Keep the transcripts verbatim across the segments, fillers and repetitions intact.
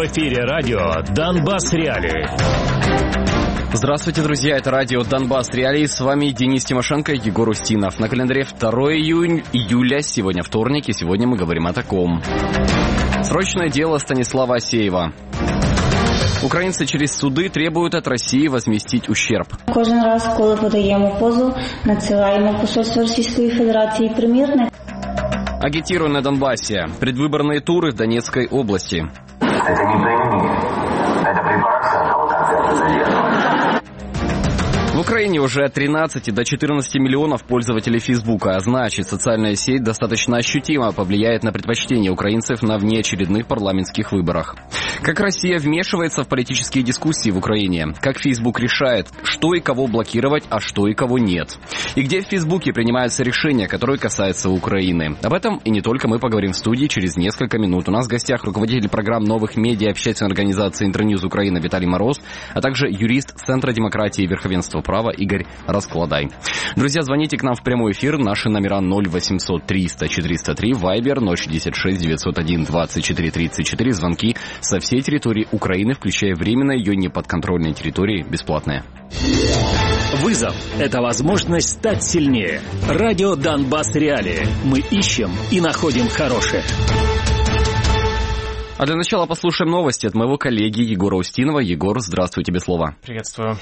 В эфире радио «Донбасс Реалии». Здравствуйте, друзья, это радио «Донбасс Реалии». С вами Денис Тимошенко и Егор Устинов. На календаре второго июля, сегодня вторник, и сегодня мы говорим о таком. Срочное дело Станислава Асеева. Украинцы через суды требуют от России возместить ущерб. Кожен раз, коли подаємо позов, надсилаємо посольство Російської Федерації примірник. Агитируя на Донбассе. Предвыборные туры в Донецкой области. Это не пойми. Это препарация того конкретного задержания. В Украине уже от тринадцати до четырнадцати миллионов пользователей Фейсбука, а значит, социальная сеть достаточно ощутимо повлияет на предпочтение украинцев на внеочередных парламентских выборах. Как Россия вмешивается в политические дискуссии в Украине? Как Фейсбук решает, что и кого блокировать, а что и кого нет? И где в Фейсбуке принимаются решения, которые касаются Украины? Об этом и не только мы поговорим в студии через несколько минут. У нас в гостях руководитель программ новых медиа общественной организации «Интерньюз Украина» Виталий Мороз, а также юрист Центра демократии и верховенства права Игорь Раскладай. Друзья, звоните к нам в прямой эфир. Наши номера ноль восемьсот триста четыреста три, Вайбер ноль шестьдесят шесть девятьсот один двадцать четыре тридцать четыре. Звонки со всей территории Украины, включая временно ее неподконтрольные территории, бесплатные. Вызов – это возможность стать сильнее. Радио «Донбасс Реалии». Мы ищем и находим хорошее. А для начала послушаем новости от моего коллеги Егора Устинова. Егор, здравствуй, тебе слово. Приветствую.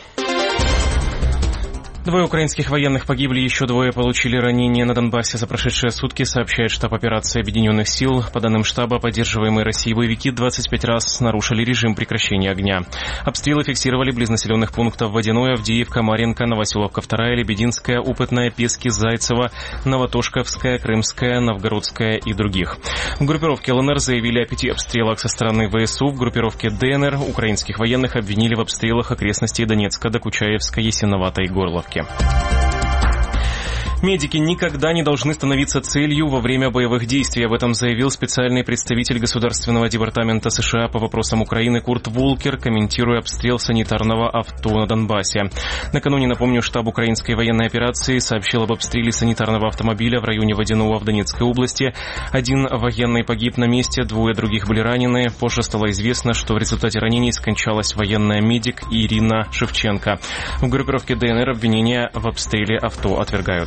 Двое украинских военных погибли, еще двое получили ранения на Донбассе за прошедшие сутки, сообщает штаб операции Объединенных сил. По данным штаба, поддерживаемые Россией боевики двадцать пять раз нарушили режим прекращения огня. Обстрелы фиксировали близ населенных пунктов Водяное, Авдеевка, Марьинка, Новоселовка вторая, Лебединская, Опытная, Пески, Зайцево, Новотошковская, Крымская, Новгородская и других. В группировке ЛНР заявили о пяти обстрелах со стороны ВСУ. В группировке ДНР украинских военных обвинили в обстрелах окрестностей Донецка, Докучаевска, Ясиноватой и Горловки. Медики никогда не должны становиться целью во время боевых действий. Об этом заявил специальный представитель Государственного департамента США по вопросам Украины Курт Волкер, комментируя обстрел санитарного авто на Донбассе. Накануне, напомню, штаб украинской военной операции сообщил об обстреле санитарного автомобиля в районе Водяного в Донецкой области. Один военный погиб на месте, двое других были ранены. Позже стало известно, что в результате ранений скончалась военная медик Ирина Шевченко. В группировке ДНР обвинения в обстреле авто отвергают.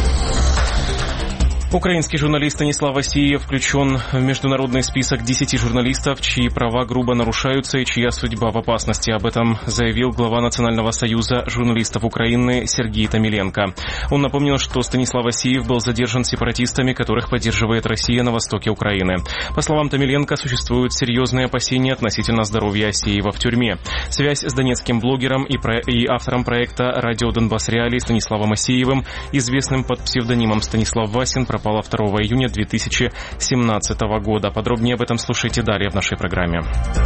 Украинский журналист Станислав Асеев включен в международный список десяти журналистов, чьи права грубо нарушаются и чья судьба в опасности. Об этом заявил глава Национального союза журналистов Украины Сергей Томиленко. Он напомнил, что Станислав Асеев был задержан сепаратистами, которых поддерживает Россия на востоке Украины. По словам Томиленко, существуют серьезные опасения относительно здоровья Асеева в тюрьме. Связь с донецким блогером и, про... и автором проекта «Радио Донбасс Реалии» Станиславом Асеевым, известным под псевдонимом Станислав Васин, пропала второго июня две тысячи семнадцатого года. Подробнее об этом слушайте далее в нашей программе.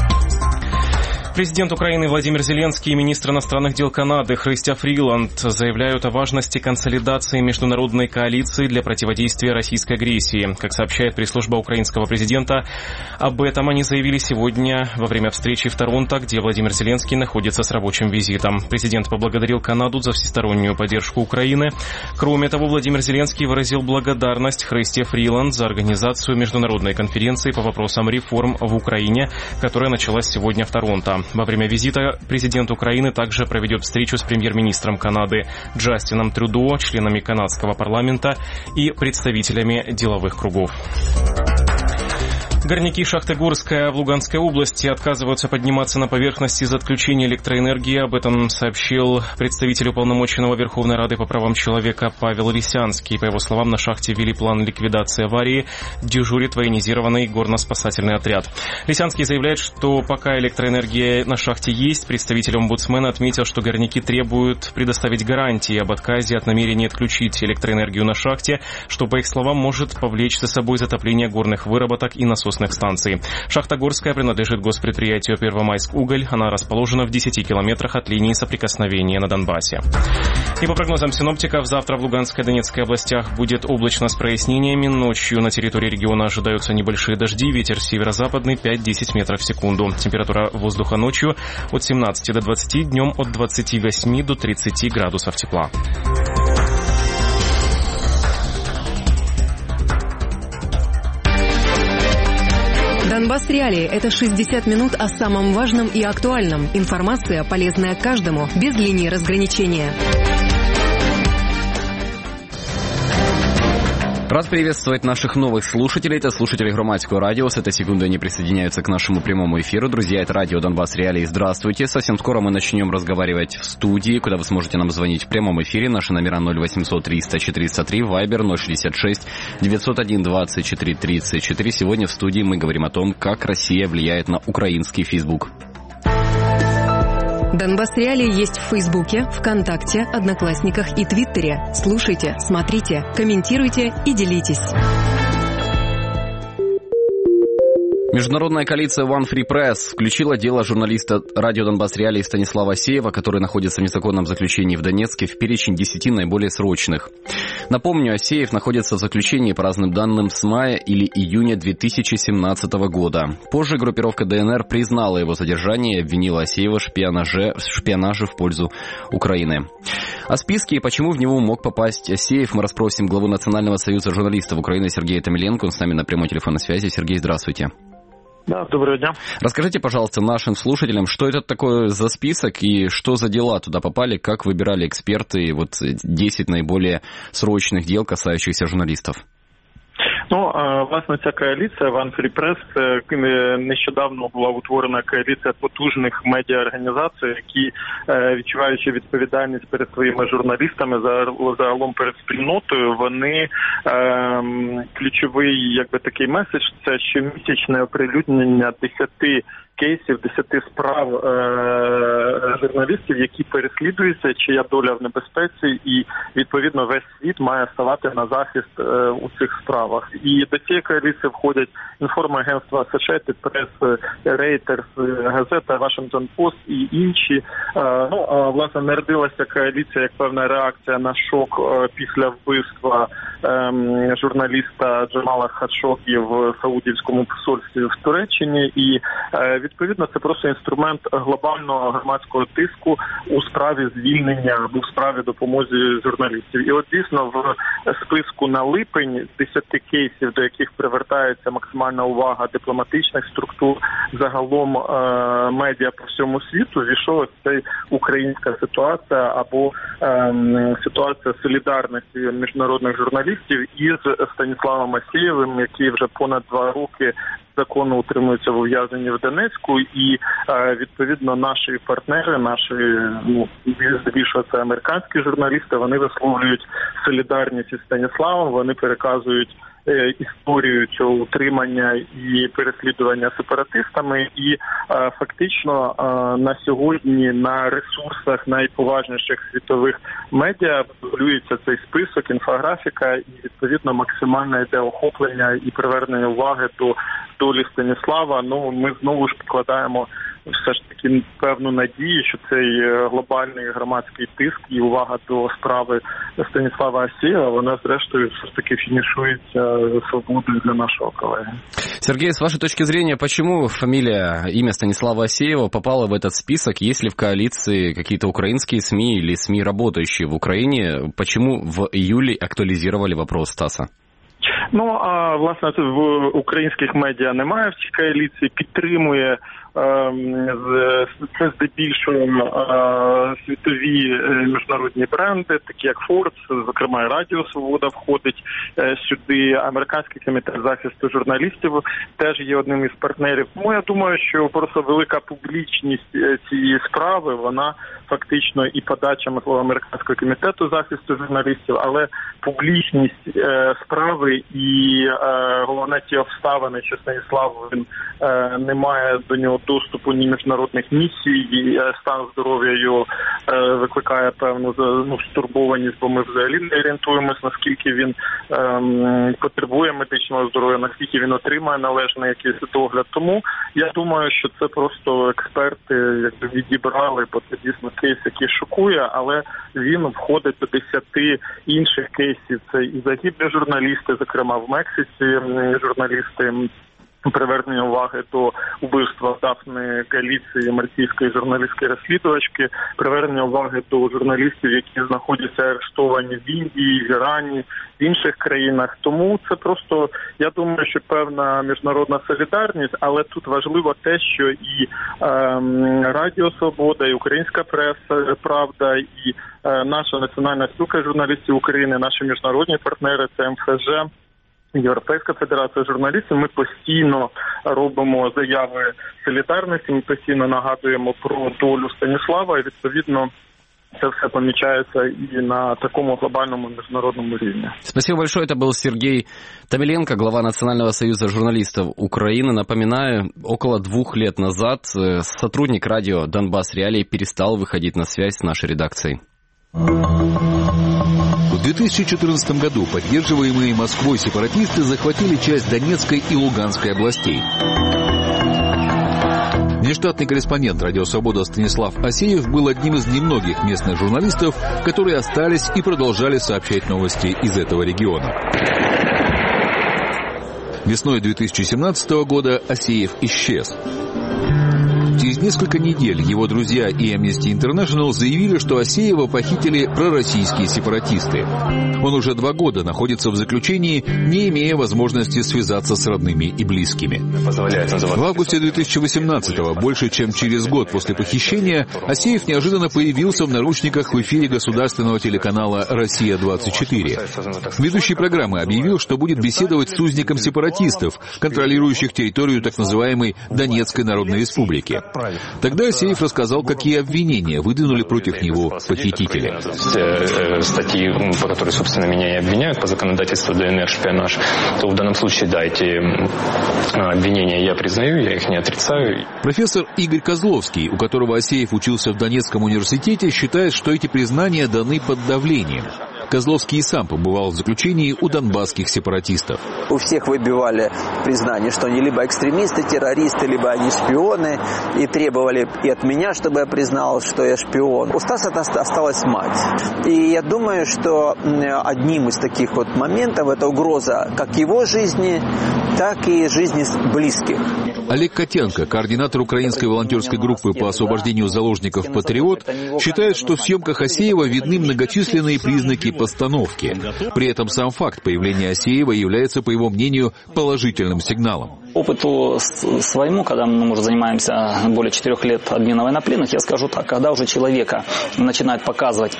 Президент Украины Владимир Зеленский и министр иностранных дел Канады Христя Фриланд заявляют о важности консолидации международной коалиции для противодействия российской агрессии. Как сообщает пресс-служба украинского президента, об этом они заявили сегодня во время встречи в Торонто, где Владимир Зеленский находится с рабочим визитом. Президент поблагодарил Канаду за всестороннюю поддержку Украины. Кроме того, Владимир Зеленский выразил благодарность Христе Фриланд за организацию международной конференции по вопросам реформ в Украине, которая началась сегодня в Торонто. Во время визита президент Украины также проведет встречу с премьер-министром Канады Джастином Трюдо, членами канадского парламента и представителями деловых кругов. Горняки шахты Горская в Луганской области отказываются подниматься на поверхность из-за отключения электроэнергии. Об этом сообщил представитель уполномоченного Верховной Рады по правам человека Павел Лисянский. По его словам, на шахте ввели план ликвидации аварии. Дежурит военизированный горно-спасательный отряд. Лисянский заявляет, что пока электроэнергия на шахте есть, представитель омбудсмена отметил, что горняки требуют предоставить гарантии об отказе от намерения отключить электроэнергию на шахте, что, по их словам, может повлечь за собой затопление горных выработок и насосных станций. Шахта Горская принадлежит госпредприятию «Первомайскуголь». Она расположена в десяти километрах от линии соприкосновения на Донбассе. И по прогнозам синоптиков, завтра в Луганской и Донецкой областях будет облачно с прояснениями. Ночью на территории региона ожидаются небольшие дожди. Ветер северо-западный пять-десять метров в секунду. Температура воздуха ночью от семнадцати до двадцати, днем от двадцати восьми до тридцати градусов тепла. Донбасс Реалии – это шестьдесят минут о самом важном и актуальном. Информация, полезная каждому, без линии разграничения. Рад приветствовать наших новых слушателей. Это слушатели Громадского радио. С этой секунды они присоединяются к нашему прямому эфиру. Друзья, это радио Донбасс Реалии. Здравствуйте. Совсем скоро мы начнем разговаривать в студии, куда вы сможете нам звонить в прямом эфире. Наши номера ноль восемьсот триста четыреста три, Вайбер ноль шестьдесят шесть девятьсот один двадцать четыре тридцать четыре. Сегодня в студии мы говорим о том, как Россия влияет на украинский Facebook. Донбасс Реалии есть в Фейсбуке, ВКонтакте, Одноклассниках и Твиттере. Слушайте, смотрите, комментируйте и делитесь. Международная коалиция One Free Press включила дело журналиста радио Донбасс Реалии Станислава Асеева, который находится в незаконном заключении в Донецке, в перечень десяти наиболее срочных. Напомню, Асеев находится в заключении по разным данным с мая или июня две тысячи семнадцатого года. Позже группировка ДНР признала его задержание и обвинила Асеева в шпионаже, в шпионаже в пользу Украины. О списке и почему в него мог попасть Асеев мы расспросим главу Национального союза журналистов Украины Сергея Томиленко. Он с нами на прямой телефонной связи. Сергей, здравствуйте. Да, доброго дня. Расскажите, пожалуйста, нашим слушателям, что это такое за список и что за дела туда попали, как выбирали эксперты вот десять наиболее срочных дел, касающихся журналистов? Ну, власне, ця коаліція One Free Press – це нещодавно була утворена коаліція потужних медіаорганізацій, які, відчуваючи відповідальність перед своїми журналістами, загалом перед спільнотою, вони ключовий, якби такий меседж – це щомісячне оприлюднення десяти кейсів, десяти справ е- журналістів, які переслідуються, чия доля в небезпеці, і, відповідно, весь світ має ставати на захист е- у цих справах. І до цієї коаліції входять інформагентства Associated Press, Reuters, газета Washington Post і інші. Е- ну, а, власне, народилася коаліція як певна реакція на шок е- після вбивства е- журналіста Джамала Хашоггі в Саудівському посольстві в Туреччині. І е- відповідно, це просто інструмент глобального громадського тиску у справі звільнення або в справі допомоги журналістів. І от дійсно в списку на липень десяти кейсів, до яких привертається максимальна увага дипломатичних структур, загалом е- медіа по всьому світу, війшов цей українська ситуація або е- ситуація солідарності міжнародних журналістів із Станіславом Асеєвим, який вже понад два роки закону утримуються в ув'язненні в Донецьку, і відповідно наші партнери, наші, ну, здебільшого це американські журналісти, вони висловлюють солідарність із Станіславом, вони переказують е, історію цього утримання і переслідування сепаратистами, і е, фактично е, на сьогодні на ресурсах найповажніших світових медіа публікується цей список, інфографіка, і відповідно максимальне йде охоплення і привернення уваги до долі Станіслава. Ну, ми знову ж покладаємо все ж таки певну надію, що цей глобальний громадський тиск і увага до справи Станіслава Асеєва, вона зрештою все ж таки финишуется свободой для нашего колеги. Сергей, с вашей точки зрения, почему фамилия, имя Станислава Асеева попало в этот список? Есть ли в коалиции какие-то украинские СМИ или СМИ, работающие в Украине? Почему в июле актуализировали вопрос Стаса? Ну, а власне в українських медіа немає в цій коаліції, підтримує це здебільшого світові міжнародні бренди, такі як Forbes, зокрема і Радіо Свобода входить сюди, Американський комітет захисту журналістів теж є одним із партнерів. Тому я думаю, що просто велика публічність цієї справи, вона фактично і подача Американського комітету захисту журналістів, але публічність справи і головне ті обставини, що Станіслав він не має до нього доступу ні міжнародних місій, і стан здоров'я його викликає певну ну, стурбованість, бо ми взагалі не орієнтуємось, наскільки він ем, потребує медичного здоров'я, наскільки він отримає належний якийсь догляд. Тому я думаю, що це просто експерти якби відібрали, бо це дійсно кейс, який шокує, але він входить до десяти інших кейсів. Це і загиблі журналісти, зокрема в Мексиці журналісти, привернення уваги до вбивства Дафни Галіції, мальтійської журналістки-розслідувачки, привернення уваги до журналістів, які знаходяться арештовані в Індії, в Ірані, в інших країнах. Тому це просто, я думаю, що певна міжнародна солідарність, але тут важливо те, що і е, Радіо Свобода, і Українська преса, Правда, і е, наша Національна спілка журналістів України, наші міжнародні партнери, це ем еф же, Європейська федерація журналістів, ми постійно робимо заяви солідарності, ми постійно нагадуємо про долю Станіслава, і відповідно це все помічається и на таком глобальном международном уровне. Спасибо большое. Это был Сергей Томиленко, глава Национального союза журналистов Украины. Напоминаю, около двух лет назад сотрудник радио «Донбасс Реалии» перестал выходить на связь с нашей редакцией. В две тысячи четырнадцатом году поддерживаемые Москвой сепаратисты захватили часть Донецкой и Луганской областей. Внештатный корреспондент «Радио Свобода» Станислав Асеев был одним из немногих местных журналистов, которые остались и продолжали сообщать новости из этого региона. Весной две тысячи семнадцатого года Асеев исчез. Через несколько недель его друзья и Amnesty International заявили, что Асеева похитили пророссийские сепаратисты. Он уже два года находится в заключении, не имея возможности связаться с родными и близкими. В августе две тысячи восемнадцатого, больше чем через год после похищения, Асеев неожиданно появился в наручниках в эфире государственного телеканала «Россия двадцать четыре». Ведущий программы объявил, что будет беседовать с узником сепаратистов, контролирующих территорию так называемой Донецкой Народной Республики. Тогда Асеев рассказал, какие обвинения выдвинули против него похитители. Статьи, по которой, собственно, меня и обвиняют по законодательству ДНР, шпионаж, то в данном случае, да, эти обвинения я признаю, я их не отрицаю. Профессор Игорь Козловский, у которого Асеев учился в Донецком университете, считает, что эти признания даны под давлением. Козловский и сам побывал в заключении у донбасских сепаратистов. У всех выбивали признание, что они либо экстремисты, террористы, либо они шпионы, и требовали и от меня, чтобы я признал, что я шпион. У Стаса осталась мать. И я думаю, что одним из таких вот моментов это угроза как его жизни, так и жизни близких. Олег Котенко, координатор украинской волонтерской группы по освобождению заложников «Патриот», считает, что в съемках Асеева видны многочисленные признаки постановки. При этом сам факт появления Асеева является, по его мнению, положительным сигналом. Опыту своему, когда мы уже занимаемся более четырех лет обмена военнопленных, я скажу так, когда уже человека начинают показывать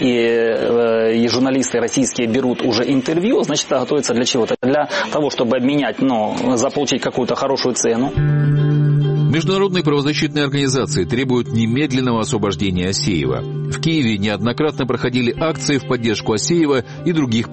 и, и журналисты российские берут уже интервью, значит, это готовится для чего-то? Для того, чтобы обменять, ну, заполучить какую-то хорошую цену. Международные правозащитные организации требуют немедленного освобождения Асеева. В Киеве неоднократно проходили акции в поддержку Асеева и других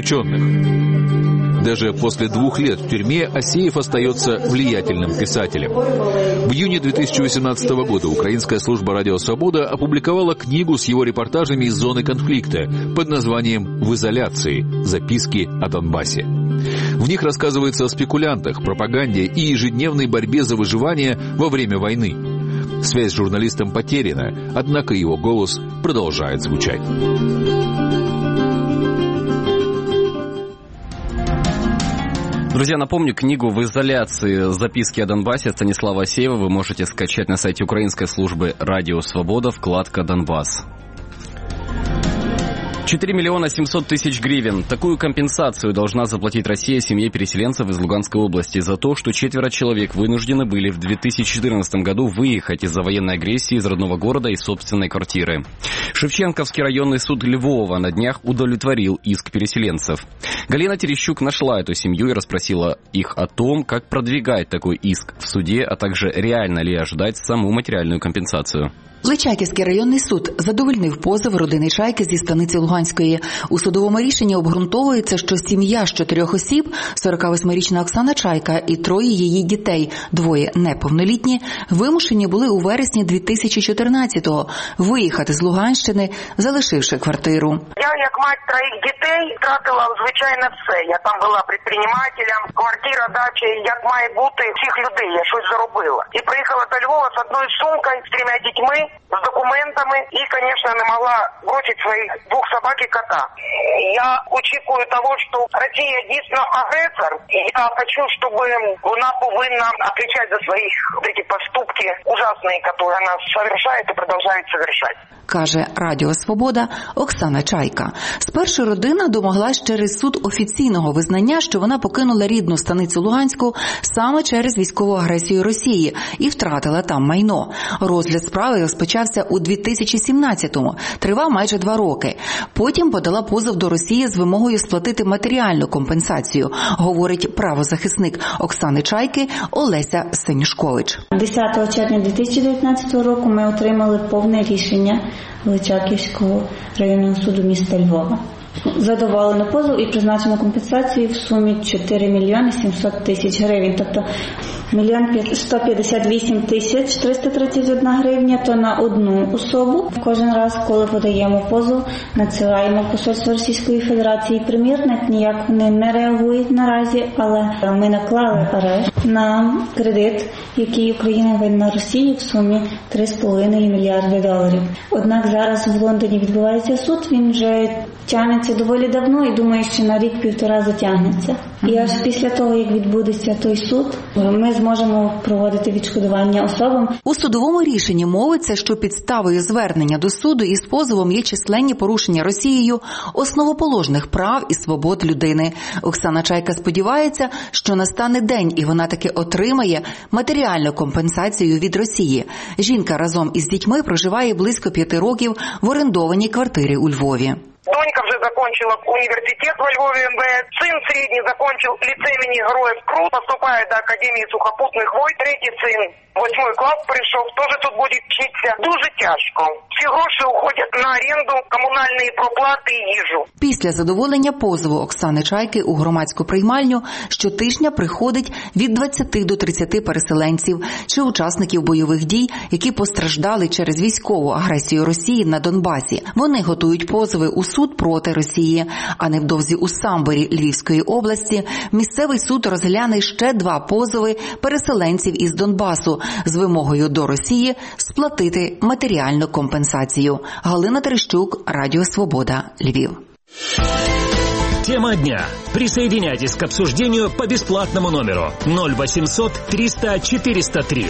политзаключенных. Даже после двух лет в тюрьме Асеев остается влиятельным писателем. В июне две тысячи восемнадцатого года Украинская служба «Радио Свобода» опубликовала книгу с его репортажами из зоны конфликта под названием «В изоляции. Записки о Донбассе». В них рассказывается о спекулянтах, пропаганде и ежедневной борьбе за выживание во время войны. Связь с журналистом потеряна, однако его голос продолжает звучать. Друзья, напомню, книгу «В изоляции. Записки о Донбассе» Станислава Асеева вы можете скачать на сайте Украинской службы «Радио Свобода», вкладка «Донбасс». четыре миллиона семьсот тысяч гривен. Такую компенсацию должна заплатить Россия семье переселенцев из Луганской области за то, что четверо человек вынуждены были в две тысячи четырнадцатом году выехать из-за военной агрессии из родного города и собственной квартиры. Шевченковский районный суд Львова на днях удовлетворил иск переселенцев. Галина Терещук нашла эту семью и расспросила их о том, как продвигать такой иск в суде, а также реально ли ожидать саму материальную компенсацию. Личаківський районний суд задовольнив позов родини Чайки зі станиці Луганської. У судовому рішенні обґрунтовується, що сім'я з чотирьох осіб, сорокавосьмирічна Оксана Чайка і троє її дітей, двоє неповнолітні, вимушені були у вересні дві тисячі чотирнадцятого виїхати з Луганщини, залишивши квартиру. Я, як мать троїх дітей, втратила, звичайно, все. Я там була підприємцем, квартира, дача, як має бути всіх людей, я щось заробила. І приїхала до Львова з одною сумкою, з трьома дітьми. с документами и, конечно, не могла бросить своих двух собак и кота. Я очікую того, что Россия дійсно агрессор. Я хочу, чтобы она повинна отвечать за свои вот эти поступки ужасные, которые она совершает и продолжает совершать. Каже Радіо Свобода Оксана Чайка. Спершу родина домоглась через суд офіційного визнання, що вона покинула рідну станицю Луганську саме через військову агресію Росії і втратила там майно. Розгляд справи розпочався у дві тисячі сімнадцятому, тривав майже два роки. Потім подала позов до Росії з вимогою сплатити матеріальну компенсацію, говорить правозахисник Оксани Чайки Олеся Сенюшкович. десятого червня дві тисячі дев'ятнадцятого року ми отримали повне рішення Личаківського районного суду міста Львова. Задоволено позов і призначено компенсацію в сумі чотири мільйони сімсот тисяч гривень, тобто мільйон сто п'ятдесят вісім тисяч триста тридцять одна гривня, то на одну особу. Кожен раз, коли подаємо позов, надсилаємо посольство Російської Федерації. Примірник ніяк вони не реагують наразі, але ми наклали арешт на кредит, який Україна винна Росії в сумі три з половиною мільярди доларів. Однак зараз в Лондоні відбувається суд, він вже тягнеться доволі давно і думаю, що на рік-півтора затягнеться. І аж після того, як відбудеться той суд, ми зможемо проводити відшкодування особам. У судовому рішенні мовиться, що підставою звернення до суду із позовом є численні порушення Росією основоположних прав і свобод людини. Оксана Чайка сподівається, що настане день і вона таки отримає матеріальну компенсацію від Росії. Жінка разом із дітьми проживає близько п'яти років в орендованій квартирі у Львові. Донька вже закончила університет во Львові ем ве ес, син середній закончив ліцей імені Героїв Крут, поступає до Академії сухопутних військ, третій син восьмий клас прийшов, теж тут буде вчитися. Дуже тяжко. Всі гроші уходять на оренду, комунальні проплати і їжу. Після задоволення позову Оксани Чайки у громадську приймальню щотижня приходить від двадцяти до тридцяти переселенців чи учасників бойових дій, які постраждали через військову агресію Росії на Донбасі. Вони готують позови у суд проти Росії. А невдовзі у Самборі Львівської області місцевий суд розгляне ще два позови переселенців із Донбасу з вимогою до Росії сплатити матеріальну компенсацію. Галина Терещук, Радіо Свобода, Львів. Тема дня. Присоединяйтесь к обсуждению по бесплатному номеру ноль восемьсот триста четыреста три.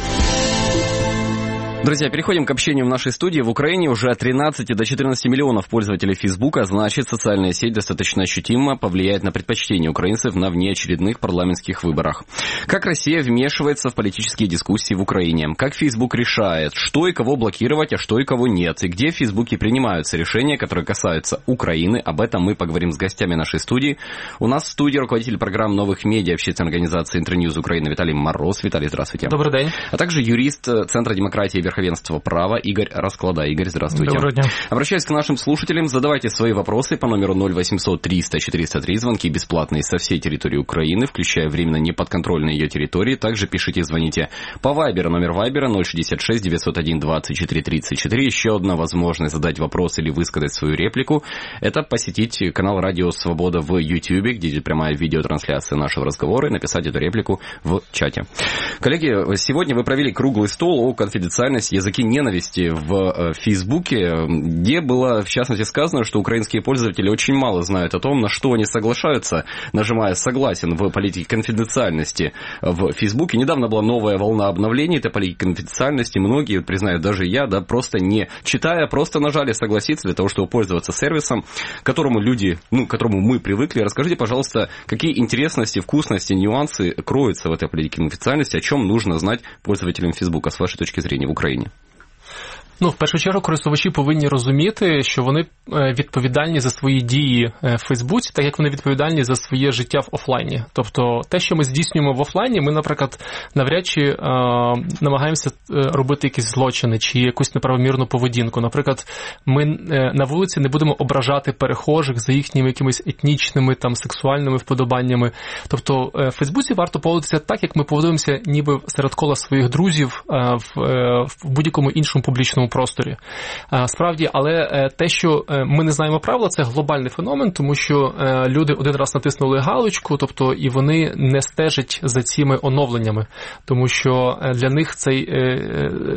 Друзья, переходим к общению в нашей студии. В Украине уже от тринадцати до четырнадцати миллионов пользователей Фейсбука, значит, социальная сеть достаточно ощутимо повлияет на предпочтения украинцев на внеочередных парламентских выборах. Как Россия вмешивается в политические дискуссии в Украине? Как Фейсбук решает, что и кого блокировать, а что и кого нет? И где в Фейсбуке принимаются решения, которые касаются Украины? Об этом мы поговорим с гостями нашей студии. У нас в студии руководитель программ новых медиа общественной организации «Интерньюз Украина» Виталий Мороз. Виталий, здравствуйте. Добрый день. А также юрист Центра демократии и верховенства права Игорь Расклада. Игорь, здравствуйте. Доброго дня. Обращаюсь к нашим слушателям. Задавайте свои вопросы по номеру ноль восемьсот триста четыреста три. Звонки бесплатные со всей территории Украины, включая временно неподконтрольные ее территории. Также пишите, звоните по Вайберу. Номер Вайбера ноль шестьдесят шесть девятьсот один двадцать четыре тридцать четыре. Еще одна возможность задать вопрос или высказать свою реплику – это посетить канал Радио Свобода в Ютьюбе, где идет прямая видеотрансляция нашего разговора, и написать эту реплику в чате. Коллеги, сегодня вы провели круглый стол о конфиденциальности языки ненависти в Фейсбуке, где было, в частности, сказано, что украинские пользователи очень мало знают о том, на что они соглашаются, нажимая «согласен» в политике конфиденциальности в Фейсбуке. Недавно была новая волна обновлений этой политики конфиденциальности. Многие, признаю, даже я, да, просто не читая, просто нажали «согласиться» для того, чтобы пользоваться сервисом, к которому люди, ну, к которому мы привыкли. Расскажите, пожалуйста, какие интересности, вкусности, нюансы кроются в этой политике конфиденциальности, о чем нужно знать пользователям Фейсбука с вашей точки зрения в Украине? Ну, в першу чергу, користувачі повинні розуміти, що вони відповідальні за свої дії в Фейсбуці, так як вони відповідальні за своє життя в офлайні. Тобто те, що ми здійснюємо в офлайні, ми, наприклад, навряд чи е, намагаємося робити якісь злочини чи якусь неправомірну поведінку. Наприклад, ми на вулиці не будемо ображати перехожих за їхніми якимись етнічними, там, сексуальними вподобаннями. Тобто в Фейсбуці варто поводитися так, як ми поводимося ніби серед кола своїх друзів в, в будь-якому іншому публічному просторі. Справді, але те, що ми не знаємо правила, це глобальний феномен, тому що люди один раз натиснули галочку, тобто і вони не стежать за цими оновленнями, тому що для них цей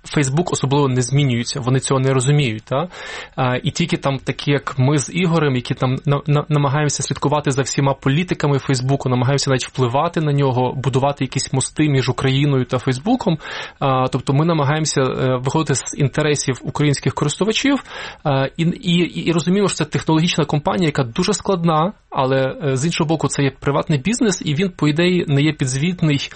Фейсбук особливо не змінюється, вони цього не розуміють. Та? І тільки там такі, як ми з Ігорем, які там на, на, намагаємося слідкувати за всіма політиками Фейсбуку, намагаємося навіть впливати на нього, будувати якісь мости між Україною та Фейсбуком. Тобто ми намагаємося виходити з інтересів українських користувачів і, і, і розуміємо, що це технологічна компанія, яка дуже складна, але з іншого боку це є приватний бізнес, і він, по ідеї, не є підзвітний,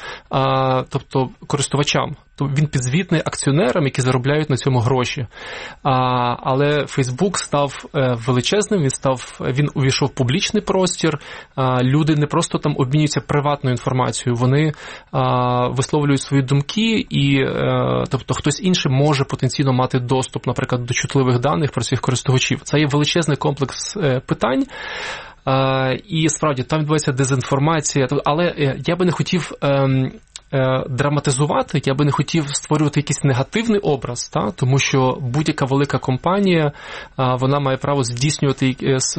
тобто користувачам. Він підзвітний акціонерам, які заробляють на цьому гроші. А, але Фейсбук став е, величезним, він став, він увійшов в публічний простір. А, люди не просто там обмінюються приватною інформацією, вони а, висловлюють свої думки, і е, тобто хтось інший може потенційно мати доступ, наприклад, до чутливих даних про своїх користувачів. Це є величезний комплекс е, питань. А, і справді там відбувається дезінформація, але е, я би не хотів Е, драматизувати, я би не хотів створювати якийсь негативний образ, та? Тому що будь-яка велика компанія, вона має право здійснювати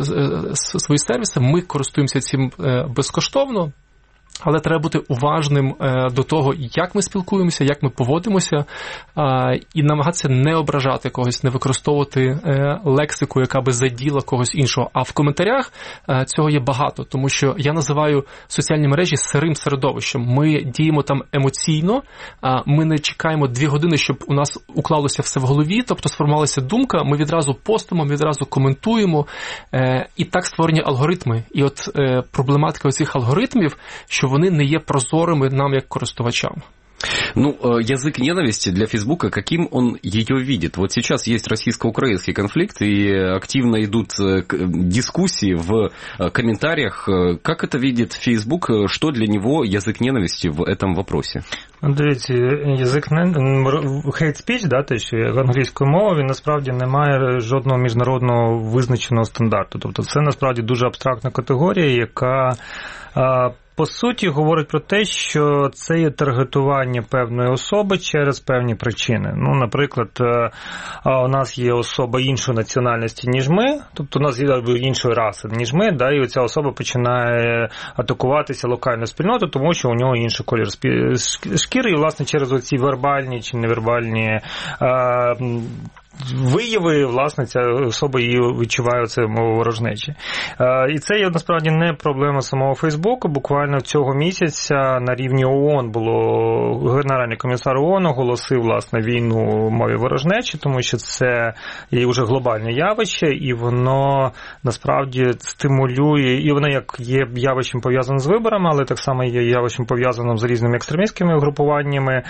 свої сервіси, ми користуємося цим безкоштовно, але треба бути уважним до того, як ми спілкуємося, як ми поводимося, і намагатися не ображати когось, не використовувати лексику, яка би заділа когось іншого. А в коментарях цього є багато, тому що я називаю соціальні мережі сирим середовищем. Ми діємо там емоційно, ми не чекаємо дві години, щоб у нас уклалося все в голові, тобто сформувалася думка, ми відразу постимо, ми відразу коментуємо, і так створені алгоритми. І от проблематика оцих алгоритмів, що вони не є прозорими нам як користувачам. Ну, язык ненависти для Фейсбука, каким он ее видит? Вот сейчас есть российско-украинский конфликт, и активно идут дискуссии в комментариях. Как это видит Фейсбук? Что для него язык ненависти в этом вопросе? Дивіться, язик hate speech, да, те, що англійською мовою, він насправді не має жодного міжнародного визначеного стандарту. Тобто це насправді дуже абстрактна категорія, яка по суті говорить про те, що це є таргетування певної особи через певні причини. Ну, наприклад, у нас є особа іншої національності, ніж ми, тобто у нас є іншої раси, ніж ми, да, і ця особа починає атакуватися локальною спільнотою, тому що у нього інший колір шкіри, і, власне, через оці вербальні чи невербальні вияви, власне, ця особа її відчуває це ворожнечі. І це є, насправді, не проблема самого Фейсбуку. Буквально цього місяця на рівні ООН було, Генеральний комісар ООН оголосив, власне, війну мові ворожнечі, тому що це є вже глобальне явище, і воно, насправді, стимулює, і воно як є явищем пов'язаним з виборами, але так само є явищем пов'язаним з різними екстремістськими групуваннями,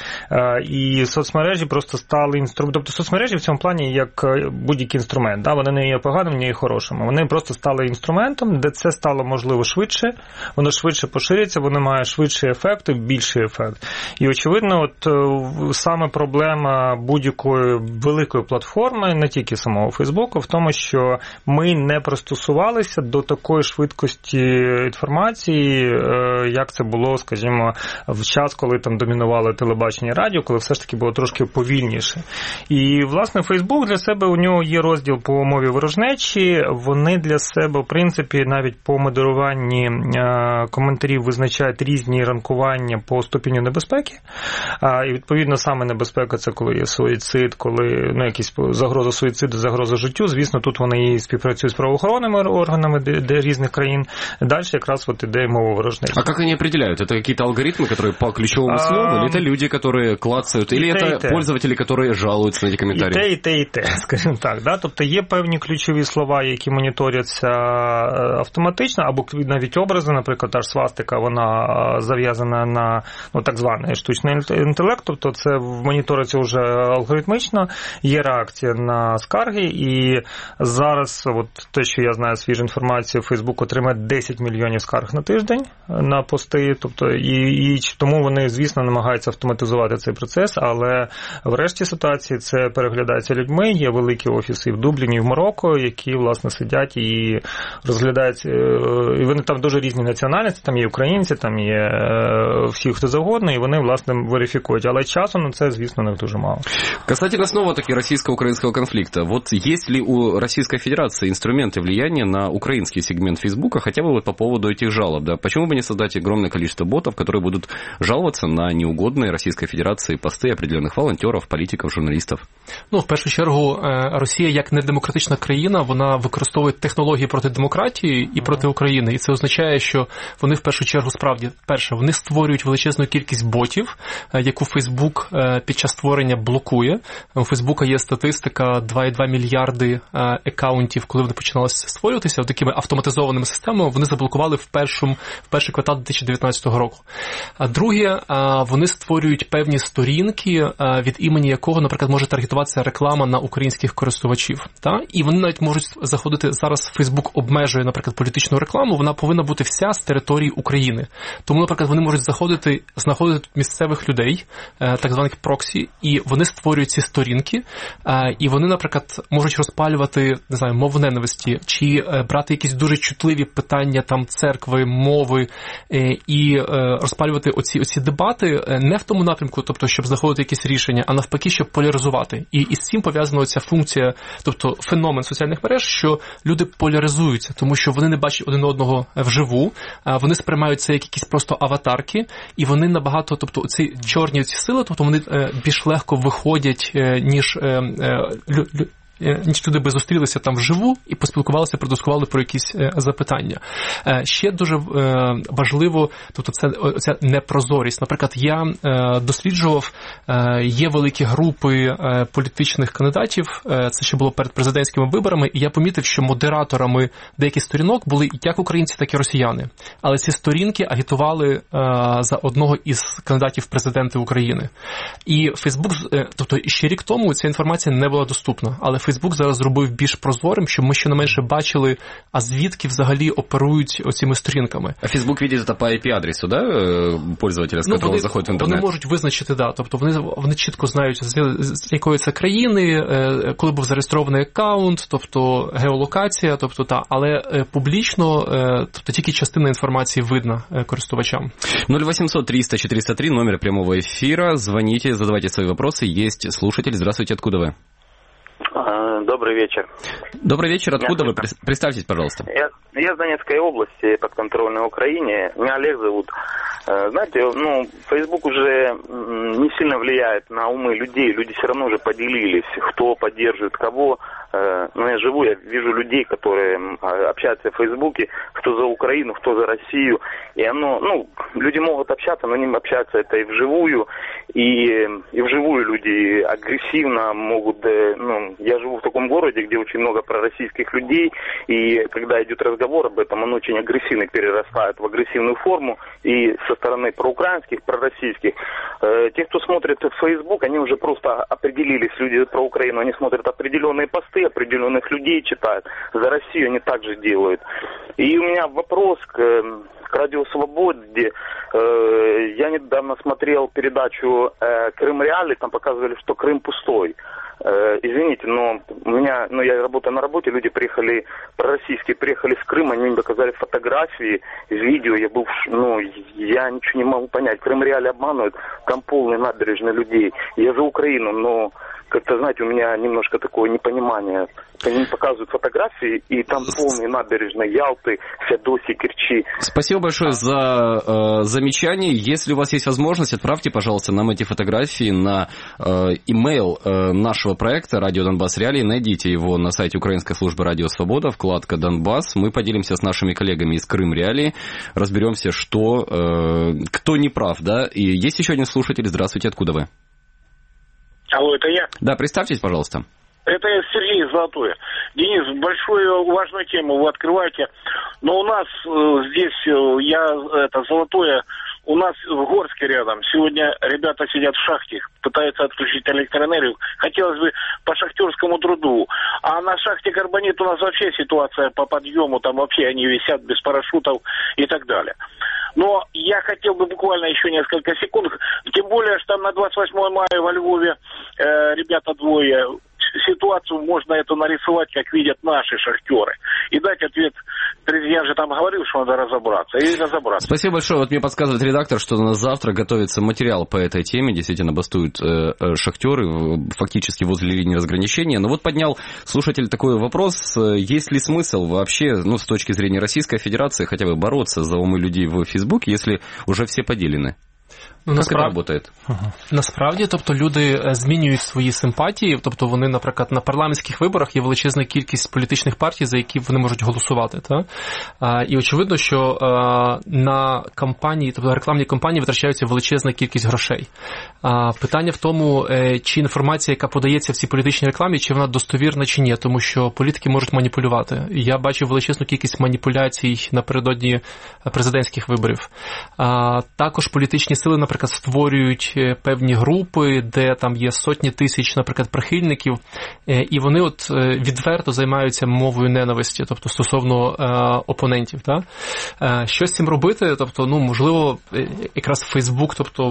і соцмережі просто стали інструментом. Тобто соцмережі в цьому плані як будь-який інструмент. Да? Вони не є поганими, не є хорошими. Вони просто стали інструментом, де це стало можливо швидше, воно швидше поширюється, воно має швидший ефект і більший ефект. І, очевидно, от саме проблема будь-якої великої платформи, не тільки самого Фейсбуку, в тому, що ми не пристосувалися до такої швидкості інформації, як це було, скажімо, в час, коли там домінували телебачення і радіо, коли все ж таки було трошки повільніше. І, власне, Фейсбук для себе, у нього є розділ по мові ворожнечі, вони для себе, в принципі, навіть по модеруванні коментарів визначають різні ранкування по ступеню небезпеки. І, відповідно, саме небезпека – це коли є суїцид, коли, ну, якісь загроза суїциду, загроза життю. Звісно, тут вони і співпрацюють з правоохоронними органами де, де різних країн. Далі якраз от іде мова ворожнечі. А як вони определяють? Это какие-то алгоритмы, которые по ключевому слову, а, или это люди, которые клацают, или это пользователи, которые жалуются на эти комментарии? І те, і те, і те, скажімо так. Да? Тобто є певні ключові слова, які моніторяться автоматично, або навіть образи, наприклад, та ж свастика, вона зав'язана на, ну, так званий штучний інтелект, тобто це моніториться вже алгоритмічно, є реакція на скарги, і зараз, от те, що я знаю, свіжу інформацію, Фейсбук отримає десять мільйонів скарг на тиждень на пости, тобто, і, і тому вони, звісно, намагаються автоматизувати цей процес, але в решті ситуації це переглядається людьми. Є великі офіси в Дубліні, і в Марокко, які, власне, сидять і розглядають, і вони там дуже різні національності, там є українці, там є всі, хто завгодно, і вони, власне, верифікують. Але часу на це, звісно, не дуже мало. Касательно снова-таки российско-украинского конфликта, вот есть ли у Российской Федерации инструменты влияния на украинский сегмент Фейсбука, хотя бы вот по поводу этих жалоб, да? Почему бы не создать огромное количество ботов, которые будут жаловаться на неугодные Российской Федерации посты определенных волонтеров, политиков, журналистов? Ну, в першу чергу, Росія як недемократична країна, вона використовує технології проти демократії і проти України. І це означає, що вони в першу чергу справді, перше, вони створюють величезну кількість ботів, яку Фейсбук під час створення блокує. У Фейсбука є статистика два цілих два мільярди акаунтів, коли вони починали створюватися, такими автоматизованими системами, вони заблокували в, першому, в перший квартал дві тисячі дев'ятнадцятого року. А друге, вони створюють певні сторінки, від імені якого, наприклад, може таргетуватися реклама на українських користувачів. Та? І вони навіть можуть заходити, зараз Фейсбук обмежує, наприклад, політичну рекламу, вона повинна бути вся з території України. Тому, наприклад, вони можуть заходити, знаходити тут місцевих людей, так званих проксі, і вони створюють ці сторінки, і вони, наприклад, можуть розпалювати, не знаю, мову ненависті, чи брати якісь дуже чутливі питання там церкви, мови, і розпалювати оці, оці дебати не в тому напрямку, тобто, щоб знаходити якісь рішення, а навпаки, щоб поляризувати. І із цим пов'язана ця функція, тобто феномен соціальних мереж, що люди поляризуються, тому що вони не бачать один одного вживу, вони сприймають це як якісь просто аватарки, і вони набагато, тобто ці чорні ці сили, тобто вони більш легко виходять, ніж ніж туди би зустрілися там вживу і поспілкувалися, продискували про якісь запитання. Ще дуже важливо, тобто це ця непрозорість. Наприклад, я досліджував, є великі групи політичних кандидатів, це ще було перед президентськими виборами, і я помітив, що модераторами деяких сторінок були як українці, так і росіяни. Але ці сторінки агітували за одного із кандидатів в президенти України. І Фейсбук, тобто ще рік тому ця інформація не була доступна, але Фейсбук зараз зробив більш прозорим, щоб ми щонайменше бачили, а звідки взагалі оперують оціми сторінками. А Фейсбук видит это по ай пі адресу, да, пользователя, з ну, якого заходить в інтернет? Вони можуть визначити, да, тобто вони, вони чітко знають, з, з якої це країни, коли був зареєстрований аккаунт, тобто геолокація, тобто та, але публічно, тобто тільки частина інформації видна користувачам. ноль восемьсот триста четыреста три, номер прямого эфира. Звоните, задавайте свои вопросы. Есть слушатель. Здравствуйте, откуда вы? Добрый вечер. Добрый вечер. Откуда вы? Представьтесь, пожалуйста. Я, я с Донецкой области, подконтрольной Украине. Меня Олег зовут. Знаете, ну, Facebook уже не сильно влияет на умы людей. Люди все равно уже поделились, кто поддерживает кого. Ну, я живу, я вижу людей, которые общаются в Фейсбуке, кто за Украину, кто за Россию. И оно, ну, люди могут общаться, но не общаться это и вживую. И, и вживую люди агрессивно могут, ну, я живу в таком городе, где очень много пророссийских людей, и когда идет разговор об этом, он очень агрессивно перерастает в агрессивную форму, и со стороны проукраинских, пророссийских. Э, те, кто смотрит в Facebook, они уже просто определились, люди про Украину, они смотрят определенные посты, определенных людей читают, за Россию они также делают. И у меня вопрос к, к Радио Свободе. Э, я недавно смотрел передачу э, «Крым Реали», там показывали, что Крым пустой. Извините, но у меня, ну, я работаю на работе, люди приехали, пророссийские приехали с Крыма, они мне показали фотографии, видео, я был, ну, я ничего не могу понять, Крым реально обманывают, там полные набережные людей, я за Украину, но как-то, знаете, у меня немножко такое непонимание. Они показывают фотографии, и там полные набережные Ялты, Феодосии, Керчи. Спасибо большое за э, замечание. Если у вас есть возможность, отправьте, пожалуйста, нам эти фотографии на э, имейл э, нашего проекта «Радио Донбасс Реалии». Найдите его на сайте Украинской службы «Радио Свобода», вкладка «Донбасс». Мы поделимся с нашими коллегами из Крым Реалии, разберемся, что, э, кто не прав, да. И есть еще один слушатель. Здравствуйте, откуда вы? Алло, это я? Да, представьтесь, пожалуйста. Это Сергей Золотой. Денис, большую важную тему вы открываете. Но у нас э, здесь, э, я, это, Золотое, у нас в Горске рядом. Сегодня ребята сидят в шахте, пытаются отключить электроэнергию. Хотелось бы по шахтерскому труду. А на шахте Карбонит у нас вообще ситуация по подъему, там вообще они висят без парашютов и так далее. Но я хотел бы буквально еще несколько секунд, тем более, что там на двадцать восьмое мая во Львове э, ребята двое ситуацию можно эту нарисовать, как видят наши шахтеры, и дать ответ. Президент же там говорил, что надо разобраться, и разобраться. Спасибо большое. Вот мне подсказывает редактор, что на завтра готовится материал по этой теме. Действительно, бастуют э, шахтеры фактически возле линии разграничения. Но вот поднял слушатель такой вопрос. Есть ли смысл вообще, ну, с точки зрения Российской Федерации, хотя бы бороться за умы людей в Фейсбуке, если уже все поделены? Ну, Як насправді, це працює? ага. Насправді, тобто люди змінюють свої симпатії, тобто вони, наприклад, на парламентських виборах є величезна кількість політичних партій, за які вони можуть голосувати. Та? А, і очевидно, що а, на кампанії, тобто рекламні кампанії витрачаються величезна кількість грошей. А, питання в тому, чи інформація, яка подається в цій політичній рекламі, чи вона достовірна чи ні, тому що політики можуть маніпулювати. Я бачив величезну кількість маніпуляцій напередодні президентських виборів. А, також політичні сили, наприклад, створюють певні групи, де там є сотні тисяч, наприклад, прихильників, і вони от відверто займаються мовою ненависті, тобто стосовно е, опонентів. Та? Е, що з цим робити? Тобто, ну, можливо, якраз Фейсбук, тобто,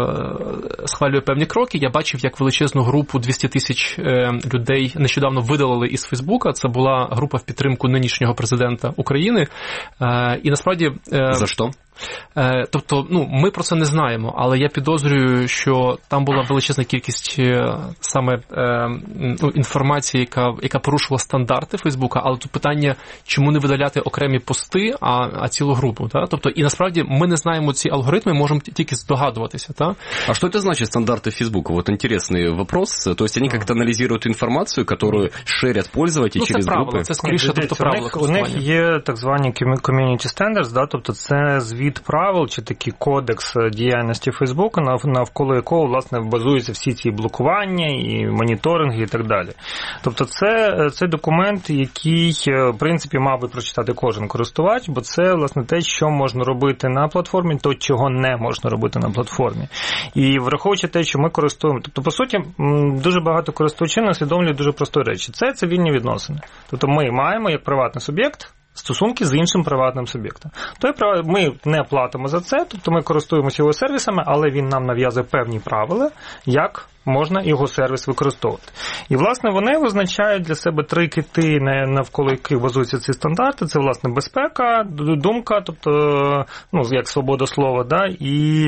е, схвалює певні кроки. Я бачив, як величезну групу двісті тисяч е, людей нещодавно видалили із Фейсбука. Це була група в підтримку нинішнього президента України. Е, і насправді... Е, За що? Тобто, ну, ми про це не знаємо, але я підозрюю, що там була величезна кількість саме ну, інформації, яка, яка порушувала стандарти Фейсбука, але тут питання, чому не видаляти окремі пости, а, а цілу групу. Та? Тобто, і насправді ми не знаємо ці алгоритми, можемо тільки здогадуватися. Та? А что это значит, стандарты Фейсбука? Вот интересный вопрос. То есть они как-то анализируют информацию, которую шерят пользователи ну, через це правило, групи? це скоріше, тобто правила користування. У них є так звані community standards, да, тобто це звіт від правил чи такий кодекс діяльності Фейсбука, навколо якого, власне, базуються всі ці блокування і моніторинги і так далі. Тобто це, це документ, який, в принципі, мав би прочитати кожен користувач, бо це, власне, те, що можна робити на платформі, то, чого не можна робити на платформі. І враховуючи те, що ми користуємо, тобто, по суті, дуже багато користувачів не усвідомлюють дуже простої речі. Це цивільні відносини. Тобто ми маємо, як приватний суб'єкт, стосунки з іншим приватним суб'єктом. Тобто ми не платимо за це, тобто ми користуємося його сервісами, але він нам нав'язує певні правила, як можна його сервіс використовувати. І, власне, вони визначають для себе три кити, навколо яких базуються ці стандарти. Це, власне, безпека, думка, тобто, ну, як свобода слова, да, і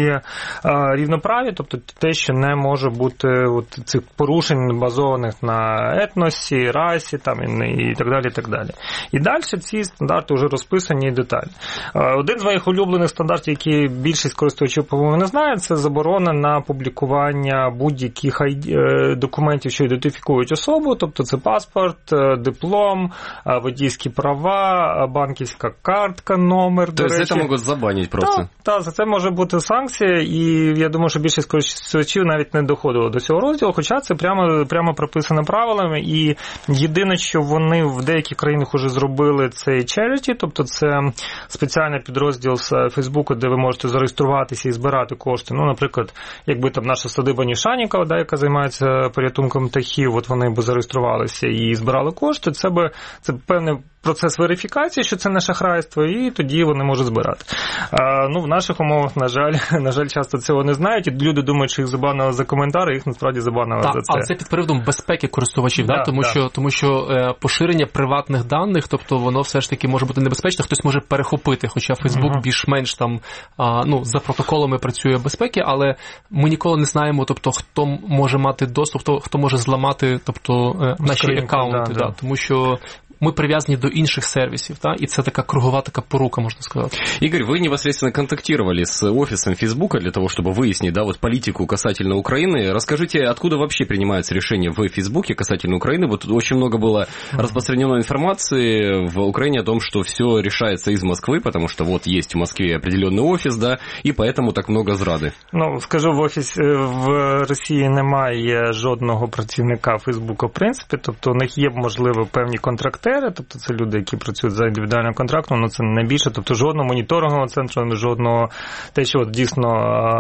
а, рівноправ'я, тобто те, що не може бути от, цих порушень, базованих на етносі, расі, там, і, і так далі, і так далі. І далі ці стандарти вже розписані і детальні. Один з моїх улюблених стандартів, які більшість користувачів, по-моєму, не знає, це заборона на публікування будь-яких документів, що ідентифікують особу, тобто це паспорт, диплом, водійські права, банківська картка, номер, то до речі. Тобто це можуть забанити просто. Так, та, за це може бути санкція, і я думаю, що більшість користувачів навіть не доходило до цього розділу, хоча це прямо, прямо прописано правилами, і єдине, що вони в деяких країнах вже зробили, це charity, тобто це спеціальний підрозділ з Фейсбуку, де ви можете зареєструватися і збирати кошти. Ну, наприклад, якби там наша садиба Нішанікова, да, яка займається порятунком птахів, от вони б зареєструвалися і збирали кошти, це би це певний процес верифікації, що це не шахрайство, і тоді вони можуть збирати. А, ну, в наших умовах, на жаль, на жаль, часто цього не знають, і люди думають, що їх забанили за коментари, їх насправді забанили так, за це. А це під приводом безпеки користувачів, да, да, тому, да. Що, тому що е, поширення приватних даних, тобто воно все ж таки може бути небезпечно, хтось може перехопити, хоча Facebook uh-huh. більш-менш там, а, ну, за протоколами працює безпеки, але ми ніколи не знаємо, тобто, хто може мати доступ, хто, хто може зламати, тобто, е, наші Скриньку, акаунти, да, да. Да, тому що мы привязаны до інших сервисов, да, и это такая круговая такая порука, можно сказать. Игорь, вы непосредственно контактировали с офисом Фейсбука для того, чтобы выяснить, да, вот политику касательно Украины. Расскажите, откуда вообще принимаются решения в Фейсбуке касательно Украины? Вот очень много было распространено информации в Украине о том, что все решается из Москвы, потому что вот есть в Москве определенный офис, да, и поэтому так много зради. Ну, скажу, в офісі в Росії немає жодного працівника Фейсбука, в принципі, тобто у них є, можливо, певні контракти, тобто це люди, які працюють за індивідуальним контрактом, але це не більше, тобто жодного моніторингового центру, жодного, те, що от дійсно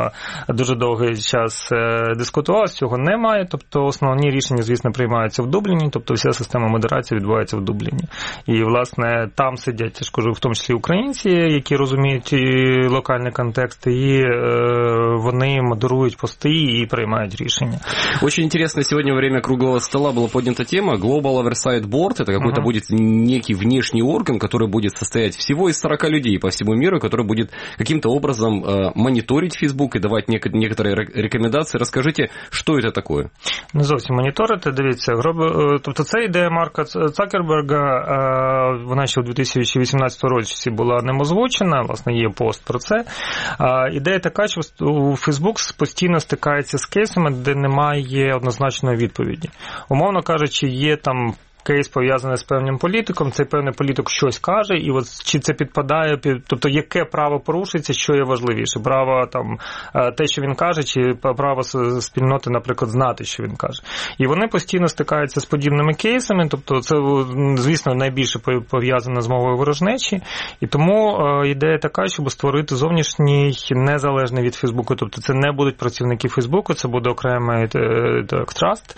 дуже довгий час дискутувалося, цього немає, тобто основні рішення, звісно, приймаються в Дубліні, тобто вся система модерації відбувається в Дубліні. І, власне, там сидять, я ж кажу, в тому числі українці, які розуміють і локальний контекст, і вони модерують пости і приймають рішення. Очень интересно, сегодня во время круглого стола была поднята тема Global Oversight Board. Это какой-то uh-huh. будет некий внешний орган, который будет состоять всего из сорока людей по всему миру, который будет каким-то образом э, мониторить Facebook и давать нек- некоторые рекомендации. Расскажите, что это такое? Не зовсім моніторити, дивіться. Тобто це ідея Марка Цукерберга, вона ще у дві тисячі вісімнадцятому році була ним озвучена, власне, є пост про це. Ідея така, що Facebook постійно стикається з кейсами, де немає однозначної відповіді. Умовно кажучи, є там кейс пов'язаний з певним політиком, цей певний політик щось каже, і от чи це підпадає, під, тобто яке право порушується, що є важливіше? Право там те, що він каже, чи право спільноти, наприклад, знати, що він каже. І вони постійно стикаються з подібними кейсами, тобто це, звісно, найбільше пов'язано з мовою ворожнечі, і тому ідея така, щоб створити зовнішній незалежний від Фейсбуку, тобто це не будуть працівники Фейсбуку, це буде окремий траст,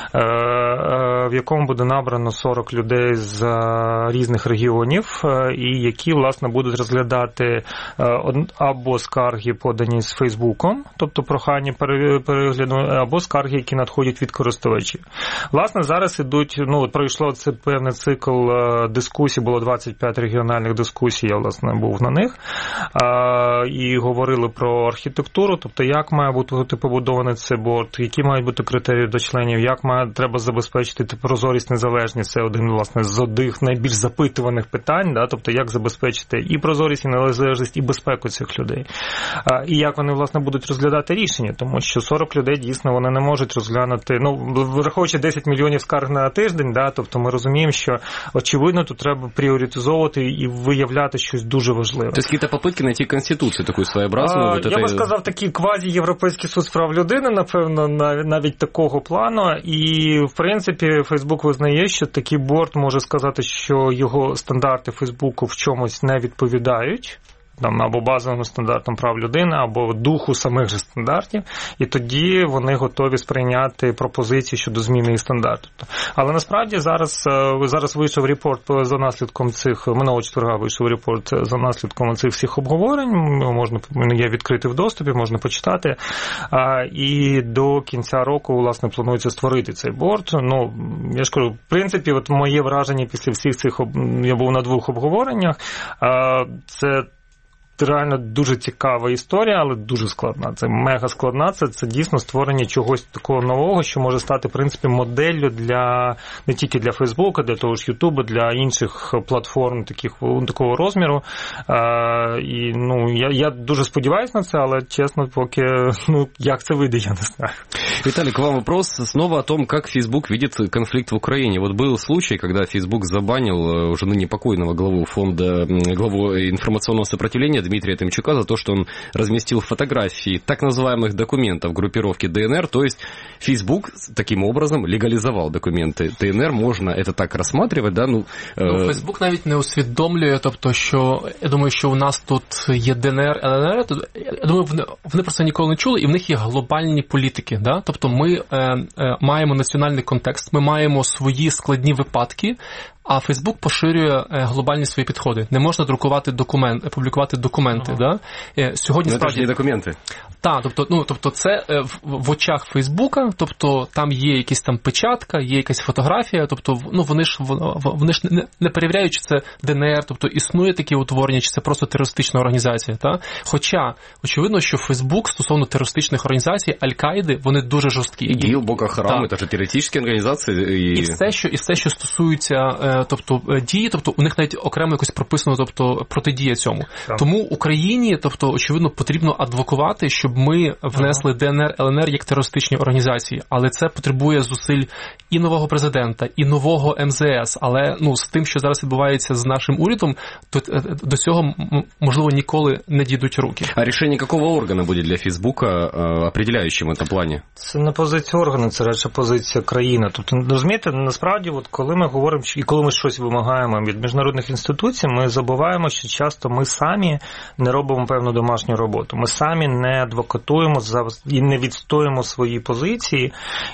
в якому буде набрано сорок людей з різних регіонів, і які, власне, будуть розглядати або скарги, подані з Фейсбуком, тобто прохання перегляду, або скарги, які надходять від користувачів. Власне, зараз ідуть, ну, пройшло це певний цикл дискусій, було двадцять п'ять регіональних дискусій, я, власне, був на них, і говорили про архітектуру, тобто як має бути побудований цей борд, які мають бути критерії до членів, як має, треба забезпечити прозорість, незалежність. Це один, власне, з одних найбільш запитуваних питань, да, тобто як забезпечити і прозорість, і незалежність, і безпеку цих людей. А, і як вони, власне, будуть розглядати рішення, тому що сорок людей, дійсно, вони не можуть розглянути, ну, враховуючи десять мільйонів скарг на тиждень, да, тобто ми розуміємо, що, очевидно, тут треба пріоритизовувати і виявляти щось дуже важливе. Тобто, якісь попитки знайти Конституцію таку своєобразну? А, вот я это... би сказав, такий квазі-європейський суд з прав людини, напевно, навіть такого плану, і, в принципі, Фейсбук визнає, що такий борд може сказати, що його стандарти Фейсбуку в чомусь не відповідають, там, або базовим стандартам прав людини, або духу самих же стандартів, і тоді вони готові сприйняти пропозиції щодо зміни і стандартів. Але насправді зараз, зараз вийшов репорт за наслідком цих, минулого четверга вийшов репорт за наслідком цих всіх обговорень, можна, є відкритий в доступі, можна почитати, і до кінця року, власне, планується створити цей борд. Ну, я ж кажу, в принципі, от моє враження після всіх цих, я був на двох обговореннях, це реально дуже цікава історія, але дуже складна. Це мега складна, це, це дійсно створення чогось такого нового, що може стати, в принципі, моделлю для, не тільки для Фейсбука, для того ж Ютуба, для інших платформ таких, такого розміру. А, і, ну, я, я дуже сподіваюся на це, але, чесно, поки, ну, як це вийде, я не знаю. Виталий, к вам вопрос снова о том, как Facebook видит конфликт в Украине. Вот был случай, когда Facebook забанил уже ныне покойного главу фонда, главу информационного сопротивления Дмитрия Тимчука за то, что он разместил фотографии так называемых документов группировки ДНР, то есть Facebook таким образом легализовал документы ДНР, можно это так рассматривать, да? Ну, ну Facebook навіть не усвідомлює, тобто, що, я думаю, що у нас тут є ДНР, ЛНР, я думаю, вони, вони просто ніколи не чули, і в них є глобальні політики, да? Тобто ми е, е, маємо національний контекст, ми маємо свої складні випадки, а Фейсбук поширює глобальні свої підходи. Не можна друкувати документ, публікувати документи. Ага. Да? Сьогодні ну, справді... це ж не документи. Так, тобто, ну, тобто це в, в очах Фейсбука, тобто там є якась там печатка, є якась фотографія, тобто ну, вони ж, вони ж не, не перевіряють, чи це ДНР, тобто існує такі утворення, чи це просто терористична організація. Та? Хоча, очевидно, що Фейсбук стосовно терористичних організацій, Аль-Каїди, вони дуже жорсткі. ІГІЛ, Боко Харам, це ж терористичні організації. І... І, все, що, і все, що стосується тобто дії, тобто у них навіть окремо якось прописано, тобто протидія цьому. Так. Тому Україні, тобто очевидно, потрібно адвокувати, щоб ми внесли ага. ДНР, ЛНР як терористичні організації, але це потребує зусиль і нового президента, і нового ем зе ес, але ну з тим, що зараз відбувається з нашим урядом, то до цього можливо ніколи не дійдуть руки. А рішення якого органу буде для Фейсбука определяючим в цьому плані? Це не позиція органу, це радше позиція країни. Тобто, розумієте, насправді, от коли ми говоримо, і коли ми ми щось вимагаємо від міжнародних інституцій, ми забуваємо, що часто ми самі не робимо певну домашню роботу. Ми самі не адвокатуємо і не відстоюємо свої позиції.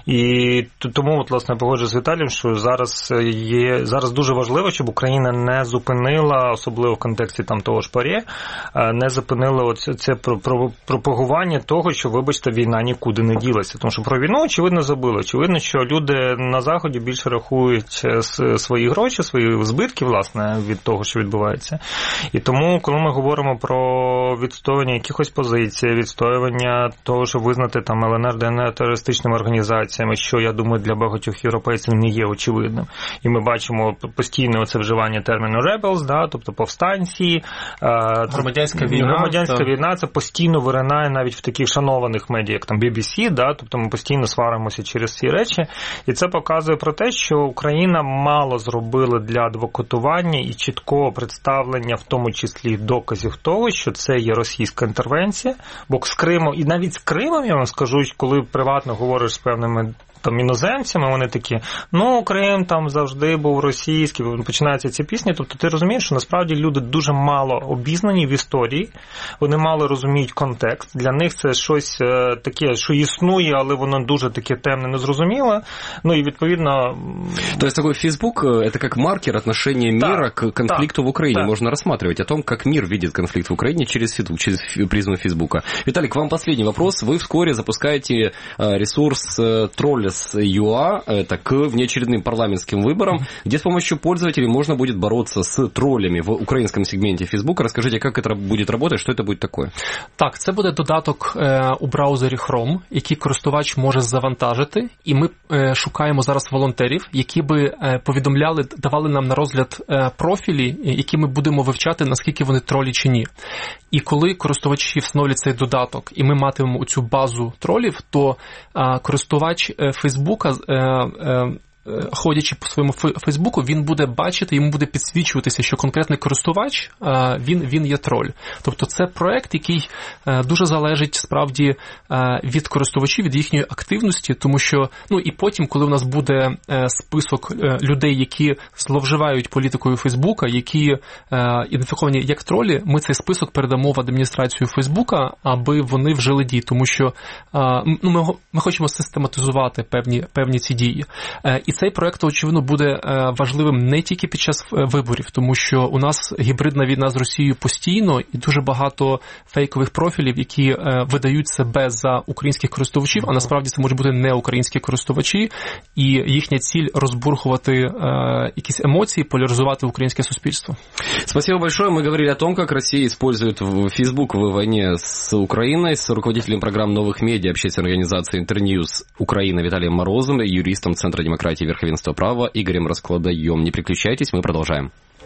І тому, от, власне, погоджуюсь з Віталієм, що зараз є зараз дуже важливо, щоб Україна не зупинила, особливо в контексті там того ж ПАРЄ, не зупинила оце, це пропагування того, що, вибачте, війна нікуди не ділася. Тому що про війну, очевидно, забули. Очевидно, що люди на Заході більше рахують свої гроші, свої збитки, власне, від того, що відбувається. І тому, коли ми говоримо про відстоювання якихось позицій, відстоювання того, щоб визнати там ел ен ер, де ен ер терористичними організаціями, що, я думаю, для багатьох європейців не є очевидним. І ми бачимо постійне оце вживання терміну rebels, да, тобто повстанці, громадянська війна. Громадянська та... війна, це постійно виринає навіть в таких шанованих медіа, як там бі бі сі, да, тобто ми постійно сваримося через ці речі. І це показує про те, що Україна мало зробила для адвокатування і чіткого представлення, в тому числі доказів того, що це є російська інтервенція, бо з Кримом, і навіть з Кримом, я вам скажу, коли приватно говориш з певними там іноземцями, вони такі, ну, Крим там завжди був російський, починаються ці пісні, тобто ти розумієш, що насправді люди дуже мало обізнані в історії, вони мало розуміють контекст, для них це щось таке, що існує, але воно дуже таке темне, незрозуміле, ну і відповідно... То есть такой Facebook, это как маркер отношения мира к конфликту в Украине, можно рассматривать о том, как мир видит конфликт в Украине через, через призму Фейсбука. Виталий, к вам последний вопрос. Вы вскоре запускаете ресурс тролля ю а, это к внеочередным парламентским выборам, где с помощью пользователей можно будет бороться с троллями в українському сегменті Фейсбука. Расскажите, как это будет работать, что это будет такое? Так, це буде додаток е, у браузері Chrome, який користувач може завантажити, і ми е, шукаємо зараз волонтерів, які би е, повідомляли, давали нам на розгляд е, профілі, які ми будемо вивчати, наскільки вони тролі чи ні. І коли користувачі встановлять цей додаток, і ми матимемо цю базу тролів, то е, користувач е, Фейсбука, е, е, ходячи по своєму Фейсбуку, він буде бачити, йому буде підсвічуватися, що конкретний користувач, він, він є троль. Тобто це проект, який дуже залежить справді від користувачів, від їхньої активності, тому що, ну і потім, коли у нас буде список людей, які зловживають політикою Фейсбука, які ідентифіковані як тролі, ми цей список передамо в адміністрацію Фейсбука, аби вони вжили дії, тому що ну, ми, ми хочемо систематизувати певні, певні ці дії. І цей проект, очевидно, буде важливим не тільки під час виборів, тому що у нас гібридна війна з Росією постійно, і дуже багато фейкових профілів, які видають себе за українських користувачів, а насправді це можуть бути не українські користувачі, і їхня ціль розбурхувати якісь емоції, поляризувати українське суспільство. Спасибо большое. Мы говорили о том, как Россия использует Facebook в войне с Украиной, с руководителем программ новых медиа общественной организации Интерньюз Украина Виталием Морозом и юристом Центра демократии и верховенства права Игорем Раскладаем. Не переключайтесь, мы продолжаем.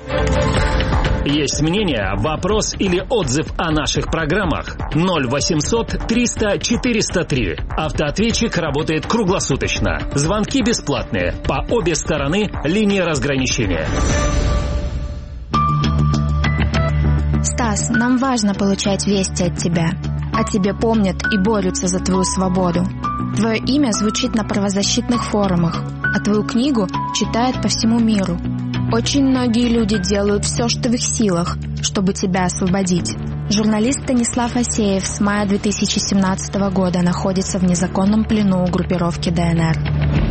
Есть мнение, вопрос или отзыв о наших программах? ноль восемьсот триста четыреста три. Автоответчик работает круглосуточно. Звонки бесплатные. По обе стороны линии разграничения. Стас, нам важно получать вести от тебя. О тебе помнят и борются за твою свободу. Твое имя звучит на правозащитных форумах, а твою книгу читают по всему миру. Очень многие люди делают все, что в их силах, чтобы тебя освободить. Журналист Станислав Асеев с мая две тысячи семнадцатого года находится в незаконном плену у группировки дэ эн эр.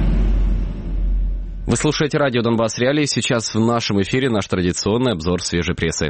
Вы слушаете радио «Донбасс Реалии». Сейчас в нашем эфире наш традиционный обзор свежей прессы.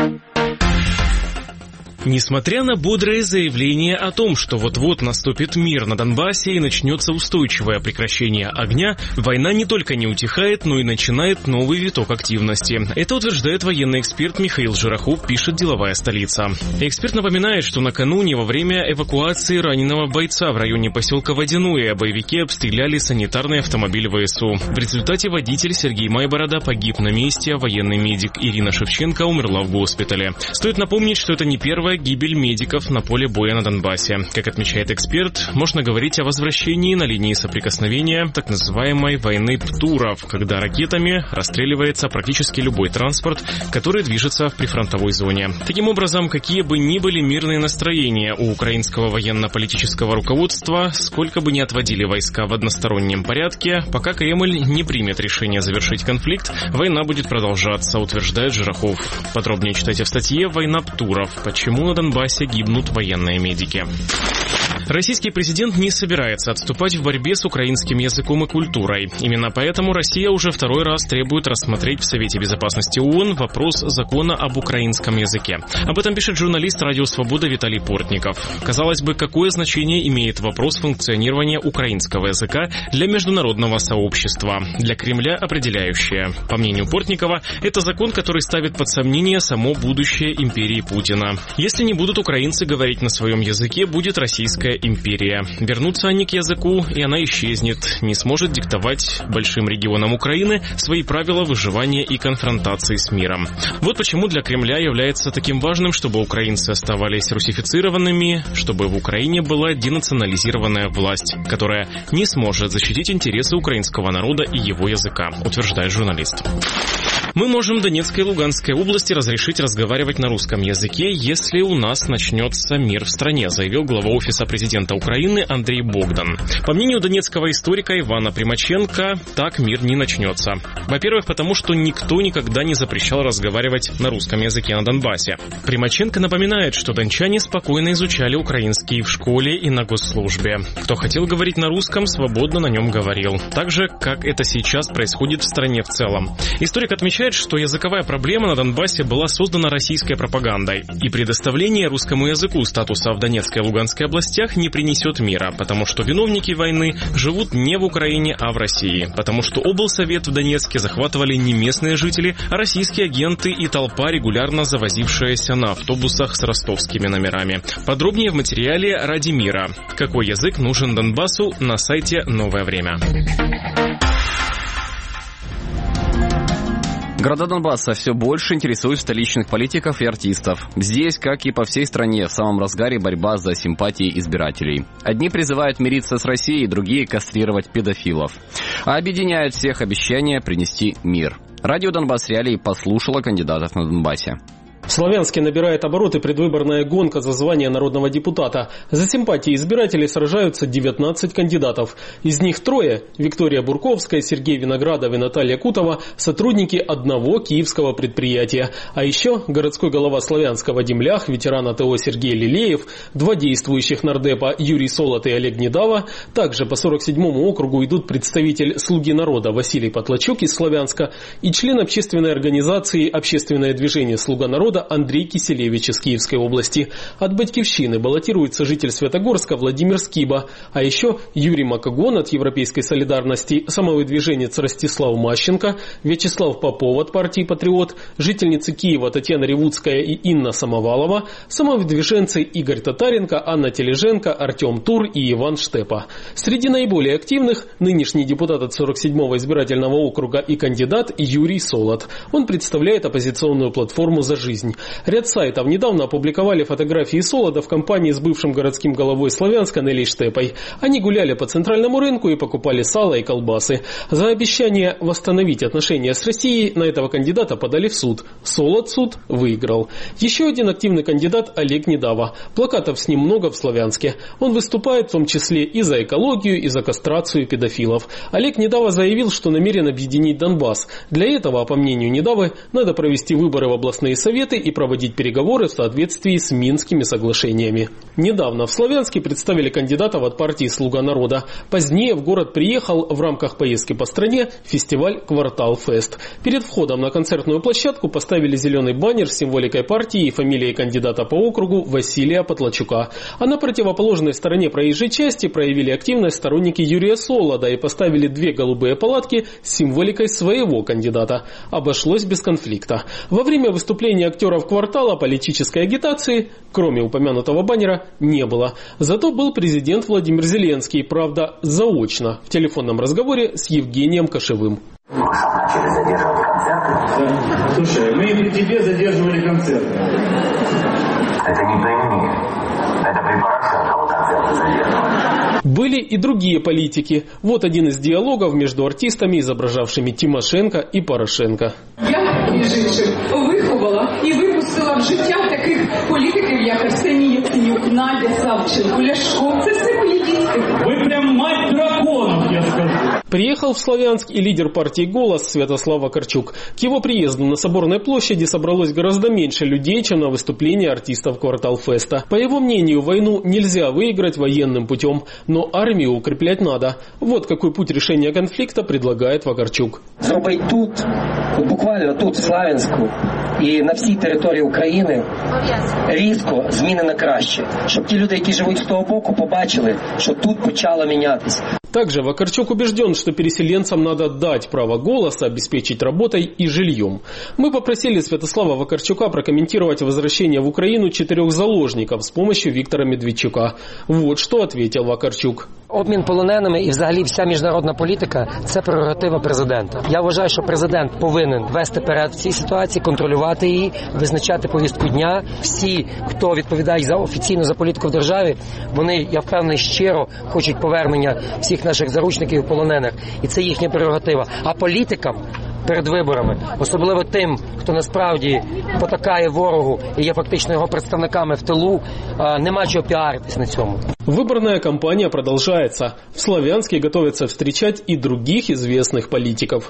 Несмотря на бодрое заявление о том, что вот-вот наступит мир на Донбассе и начнется устойчивое прекращение огня, война не только не утихает, но и начинает новый виток активности. Это утверждает военный эксперт Михаил Жирахов, пишет «Деловая столица». Эксперт напоминает, что накануне во время эвакуации раненого бойца в районе поселка Водяное боевики обстреляли санитарный автомобиль вэ эс у. В результате водитель Сергей Майборода погиб на месте, а военный медик Ирина Шевченко умерла в госпитале. Стоит напомнить, что это не первая это гибель медиков на поле боя на Донбассе. Как отмечает эксперт, можно говорить о возвращении на линии соприкосновения так называемой войны птуров, когда ракетами расстреливается практически любой транспорт, который движется в прифронтовой зоне. Таким образом, какие бы ни были мирные настроения у украинского военно-политического руководства, сколько бы ни отводили войска в одностороннем порядке, пока Кремль не примет решение завершить конфликт, война будет продолжаться, утверждает Жирахов. Подробнее читайте в статье «Война птуров. Почему на Донбассе гибнут военные медики». Российский президент не собирается отступать в борьбе с украинским языком и культурой. Именно поэтому Россия уже второй раз требует рассмотреть в Совете Безопасности ООН вопрос закона об украинском языке. Об этом пишет журналист «Радио Свобода» Виталий Портников. Казалось бы, какое значение имеет вопрос функционирования украинского языка для международного сообщества? Для Кремля определяющее. По мнению Портникова, это закон, который ставит под сомнение само будущее империи Путина. Если не будут украинцы говорить на своем языке, будет Российская империя. Вернутся они к языку, и она исчезнет, не сможет диктовать большим регионам Украины свои правила выживания и конфронтации с миром. Вот почему для Кремля является таким важным, чтобы украинцы оставались русифицированными, чтобы в Украине была денационализированная власть, которая не сможет защитить интересы украинского народа и его языка, утверждает журналист. Мы можем Донецкой и Луганской области разрешить разговаривать на русском языке, если у нас начнется мир в стране, заявил глава Офиса президента Украины Андрей Богдан. По мнению донецкого историка Ивана Примаченко, так мир не начнется. Во-первых, потому что никто никогда не запрещал разговаривать на русском языке на Донбассе. Примаченко напоминает, что дончане спокойно изучали украинский в школе и на госслужбе. Кто хотел говорить на русском, свободно на нем говорил. Так же, как это сейчас происходит в стране в целом. Историк отмечает, что языковая проблема на Донбассе была создана российской пропагандой, и предоставление русскому языку статуса в Донецкой и Луганской областях не принесет мира, потому что виновники войны живут не в Украине, а в России, потому что облсовет в Донецке захватывали не местные жители, а российские агенты и толпа, регулярно завозившаяся на автобусах с ростовскими номерами. Подробнее в материале «Ради мира. Какой язык нужен Донбассу» на сайте «Новое время». Города Донбасса все больше интересуют столичных политиков и артистов. Здесь, как и по всей стране, в самом разгаре борьба за симпатии избирателей. Одни призывают мириться с Россией, другие кастрировать педофилов. А объединяют всех обещания принести мир. Радио «Донбасс Реалии» послушало кандидатов на Донбассе. В Славянске набирает обороты предвыборная гонка за звание народного депутата. За симпатии избирателей сражаются девятнадцать кандидатов. Из них трое – Виктория Бурковская, Сергей Виноградов и Наталья Кутова – сотрудники одного киевского предприятия. А еще городской голова Славянска Вадим Лях, ветеран АТО Сергей Лилеев, два действующих нардепа Юрий Солод и Олег Недава. Также по сорок седьмому округу идут представитель «Слуги народа» Василий Потлачук из Славянска и член общественной организации «Общественное движение «Слуга народа» Андрей Киселевич из Киевской области. От «Батькивщины» баллотируется житель Светогорска Владимир Скиба. А еще Юрий Макогон от Европейской солидарности, самовыдвиженец Ростислав Мащенко, Вячеслав Попов от партии «Патриот», жительницы Киева Татьяна Ревудская и Инна Самовалова, самовыдвиженцы Игорь Татаренко, Анна Тележенко, Артем Тур и Иван Штепа. Среди наиболее активных нынешний депутат от сорок седьмого избирательного округа и кандидат Юрий Солод. Он представляет оппозиционную платформу «За жизнь». Ряд сайтов недавно опубликовали фотографии Солода в компании с бывшим городским головой Славянска Нелей Штепой. Они гуляли по центральному рынку и покупали сало и колбасы. За обещание восстановить отношения с Россией на этого кандидата подали в суд. Солод суд выиграл. Еще один активный кандидат Олег Недава. Плакатов с ним много в Славянске. Он выступает в том числе и за экологию, и за кастрацию педофилов. Олег Недава заявил, что намерен объединить Донбасс. Для этого, по мнению Недавы, надо провести выборы в областные советы и проводить переговоры в соответствии с Минскими соглашениями. Недавно в Славянске представили кандидатов от партии «Слуга народа». Позднее в город приехал в рамках поездки по стране фестиваль «Квартал Фест». Перед входом на концертную площадку поставили зеленый баннер с символикой партии и фамилией кандидата по округу Василия Потлачука. А на противоположной стороне проезжей части проявили активность сторонники Юрия Солода и поставили две голубые палатки с символикой своего кандидата. Обошлось без конфликта. Во время выступления актера актеров «Квартала» политической агитации, кроме упомянутого баннера, не было. Зато был президент Владимир Зеленский, правда, заочно, в телефонном разговоре с Евгением Кошевым. Начали задерживать концерты. Слушай, мы и при тебе задерживали концерты. Это не при мне. Это при Порошенко концерт задерживали. Были и другие политики. Вот один из диалогов между артистами, изображавшими Тимошенко і Порошенко. Я, між іншим, виховала і випустила в життя таких політиків, як Арсеній Яценюк, Надя Савченко, Ляшко. Це все мої дітки. Ви прям мать драконов, я скажу. Приехал в Славянск и лидер партии «Голос» Святослав Вакарчук. К его приезду на Соборной площади собралось гораздо меньше людей, чем на выступление артистов Кварталфеста. По его мнению, войну нельзя выиграть военным путем, но армию укреплять надо. Вот какой путь решения конфликта предлагает Вакарчук. Зробить тут, буквально тут, в Славянську, і на всій території України різко зміни на краще. Щоб ті люди, які живуть з того боку, побачили, що тут почало мінятись. Также Вакарчук убежден, что переселенцам надо дать право голоса, обеспечить работой и жильем. Мы попросили Святослава Вакарчука прокомментировать возвращение в Украину четырех заложников с помощью Виктора Медведчука. Вот что ответил Вакарчук. Обмін полоненими і взагалі вся міжнародна політика – це прерогатива президента. Я вважаю, що президент повинен вести перед в цій ситуації, контролювати її, визначати повістку дня. Всі, хто відповідає за офіційно за політику в державі, вони, я впевнений, щиро хочуть повернення всіх наших заручників і полонених. І це їхня прерогатива. А політикам перед виборами, особливо тим, хто насправді потакає ворогу і є фактично його представниками в тилу, нема чого піаритись на цьому. Выборная кампания продолжается. В Славянске готовятся встречать и других известных политиков.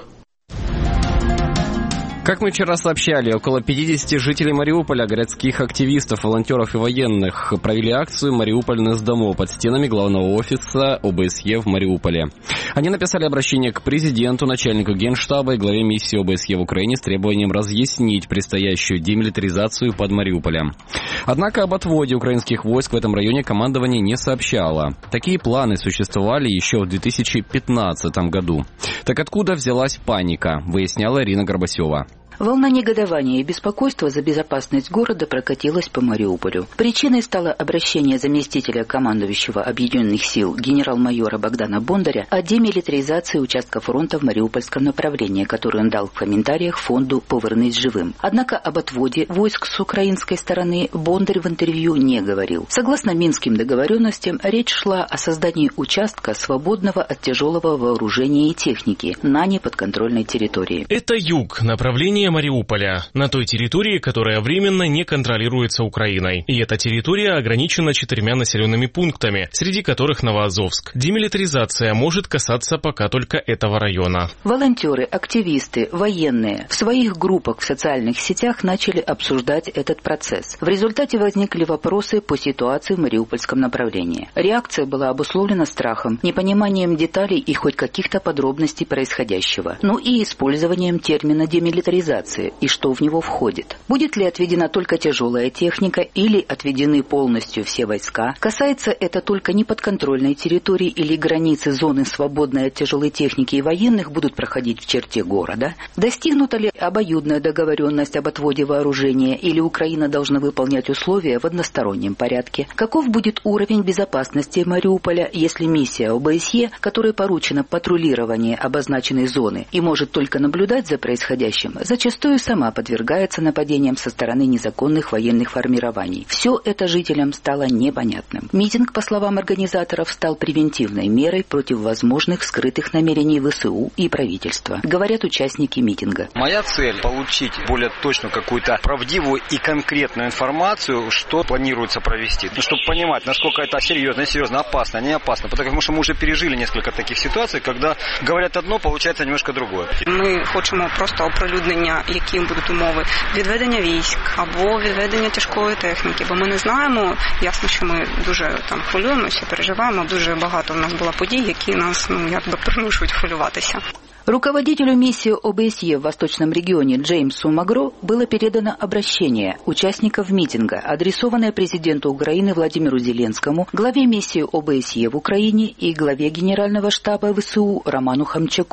Как мы вчера сообщали, около пятидесяти жителей Мариуполя, городских активистов, волонтеров и военных провели акцию «Мариуполь не сдамо» под стенами главного офиса ОБСЕ в Мариуполе. Они написали обращение к президенту, начальнику Генштаба и главе миссии ОБСЕ в Украине с требованием разъяснить предстоящую демилитаризацию под Мариуполем. Однако об отводе украинских войск в этом районе командование не сообщало. Такие планы существовали еще в две тысячи пятнадцатом году. Так откуда взялась паника, выясняла Ирина Горбасева. Волна негодования и беспокойства за безопасность города прокатилась по Мариуполю. Причиной стало обращение заместителя командующего Объединенных сил генерал-майора Богдана Бондаря о демилитаризации участка фронта в Мариупольском направлении, который он дал в комментариях фонду «Повернись живым». Однако об отводе войск с украинской стороны Бондарь в интервью не говорил. Согласно Минским договоренностям, речь шла о создании участка, свободного от тяжелого вооружения и техники, на неподконтрольной территории. Это юг, направление Мариуполя, на той территории, которая временно не контролируется Украиной. И эта территория ограничена четырьмя населенными пунктами, среди которых Новоазовск. Демилитаризация может касаться пока только этого района. Волонтеры, активисты, военные в своих группах в социальных сетях начали обсуждать этот процесс. В результате возникли вопросы по ситуации в мариупольском направлении. Реакция была обусловлена страхом, непониманием деталей и хоть каких-то подробностей происходящего, ну и использованием термина демилитаризация и что в него входит. Будет ли отведена только тяжелая техника или отведены полностью все войска? Касается это только неподконтрольной территории или границы зоны, свободной от тяжелой техники и военных, будут проходить в черте города? Достигнута ли обоюдная договоренность об отводе вооружения или Украина должна выполнять условия в одностороннем порядке? Каков будет уровень безопасности Мариуполя, если миссия ОБСЕ, которой поручено патрулирование обозначенной зоны и может только наблюдать за происходящим, зачастую сама подвергается нападениям со стороны незаконных военных формирований. Все это жителям стало непонятным. Митинг, по словам организаторов, стал превентивной мерой против возможных скрытых намерений ВСУ и правительства, говорят участники митинга. Моя цель – получить более точную какую-то правдивую и конкретную информацию, что планируется провести. Ну, чтобы понимать, насколько это серьезно, серьезно, опасно, не опасно. Потому что мы уже пережили несколько таких ситуаций, когда говорят одно, получается немножко другое. Мы хотим просто оприлюднення, які будуть умови відведення військ або відведення тяжкої техніки, бо ми не знаємо. Ясно, що ми дуже там хвилюємося, переживаємо. Дуже багато в нас було подій, які нас ну якби примушують хвилюватися. Руководителю миссии ОБСЕ в Восточном регионе Джеймсу Магро было передано обращение участников митинга, адресованное президенту Украины Владимиру Зеленскому, главе миссии ОБСЕ в Украине и главе Генерального штаба ВСУ Роману Хомчаку.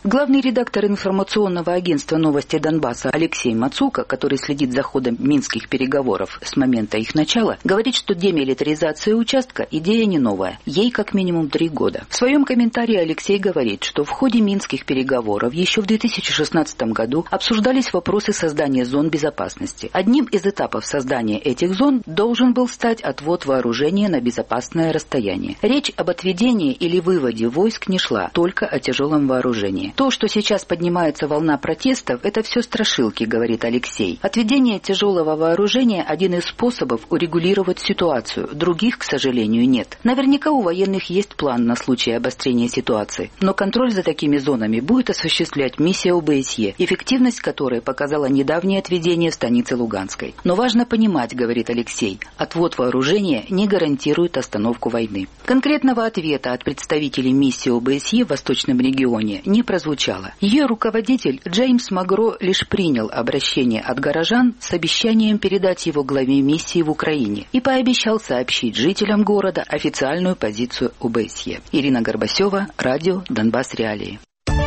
Главный редактор информационного агентства «Новости Донбасса» Алексей Мацука, который следит за ходом минских переговоров с момента их начала, говорит, что демилитаризация участка – идея не новая. Ей как минимум три года. В своем комментарии Алексей говорит, что в ходе минских переговоров еще в две тысячи шестнадцатом году обсуждались вопросы создания зон безопасности. Одним из этапов создания этих зон должен был стать отвод вооружения на безопасное расстояние. Речь об отведении или выводе войск не шла, только о тяжелом вооружении. То, что сейчас поднимается волна протестов, это все страшилки, говорит Алексей. Отведение тяжелого вооружения – один из способов урегулировать ситуацию. Других, к сожалению, нет. Наверняка у военных есть план на случай обострения ситуации. Но контроль за такими зонами будет осуществлять миссия ОБСЕ, эффективность которой показала недавнее отведение в станице Луганской. Но важно понимать, говорит Алексей, отвод вооружения не гарантирует остановку войны. Конкретного ответа от представителей миссии ОБСЕ в Восточном регионе не прозвучало. Ее руководитель Джеймс Магро лишь принял обращение от горожан с обещанием передать его главе миссии в Украине и пообещал сообщить жителям города официальную позицию ОБСЕ. Ирина Горбасева, радио «Донбасс Реалии».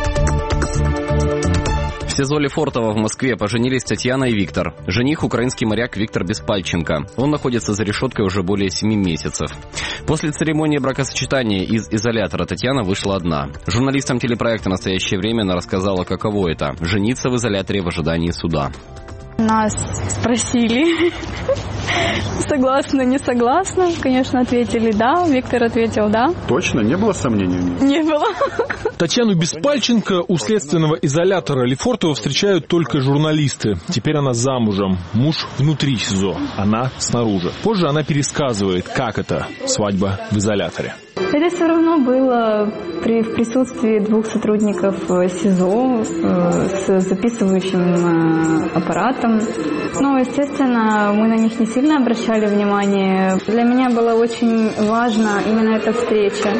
В СИЗО Лефортово в Москве поженились Татьяна и Виктор. Жених – украинский моряк Виктор Беспальченко. Он находится за решеткой уже более семи месяцев. После церемонии бракосочетания из изолятора Татьяна вышла одна. Журналистам телепроекта «Настоящее время» она рассказала, каково это – жениться в изоляторе в ожидании суда. Нас спросили, согласна, не согласна. Конечно, ответили да. Виктор ответил да. Точно? Не было сомнений? Не было. Татьяну Беспальченко у следственного изолятора Лефортово встречают только журналисты. Теперь она замужем. Муж внутри СИЗО, она снаружи. Позже она пересказывает, как это – свадьба в изоляторе. Это все равно было при, в присутствии двух сотрудников СИЗО э, с записывающим э, аппаратом. Ну, естественно, мы на них не сильно обращали внимание. Для меня было очень важно именно эта встреча.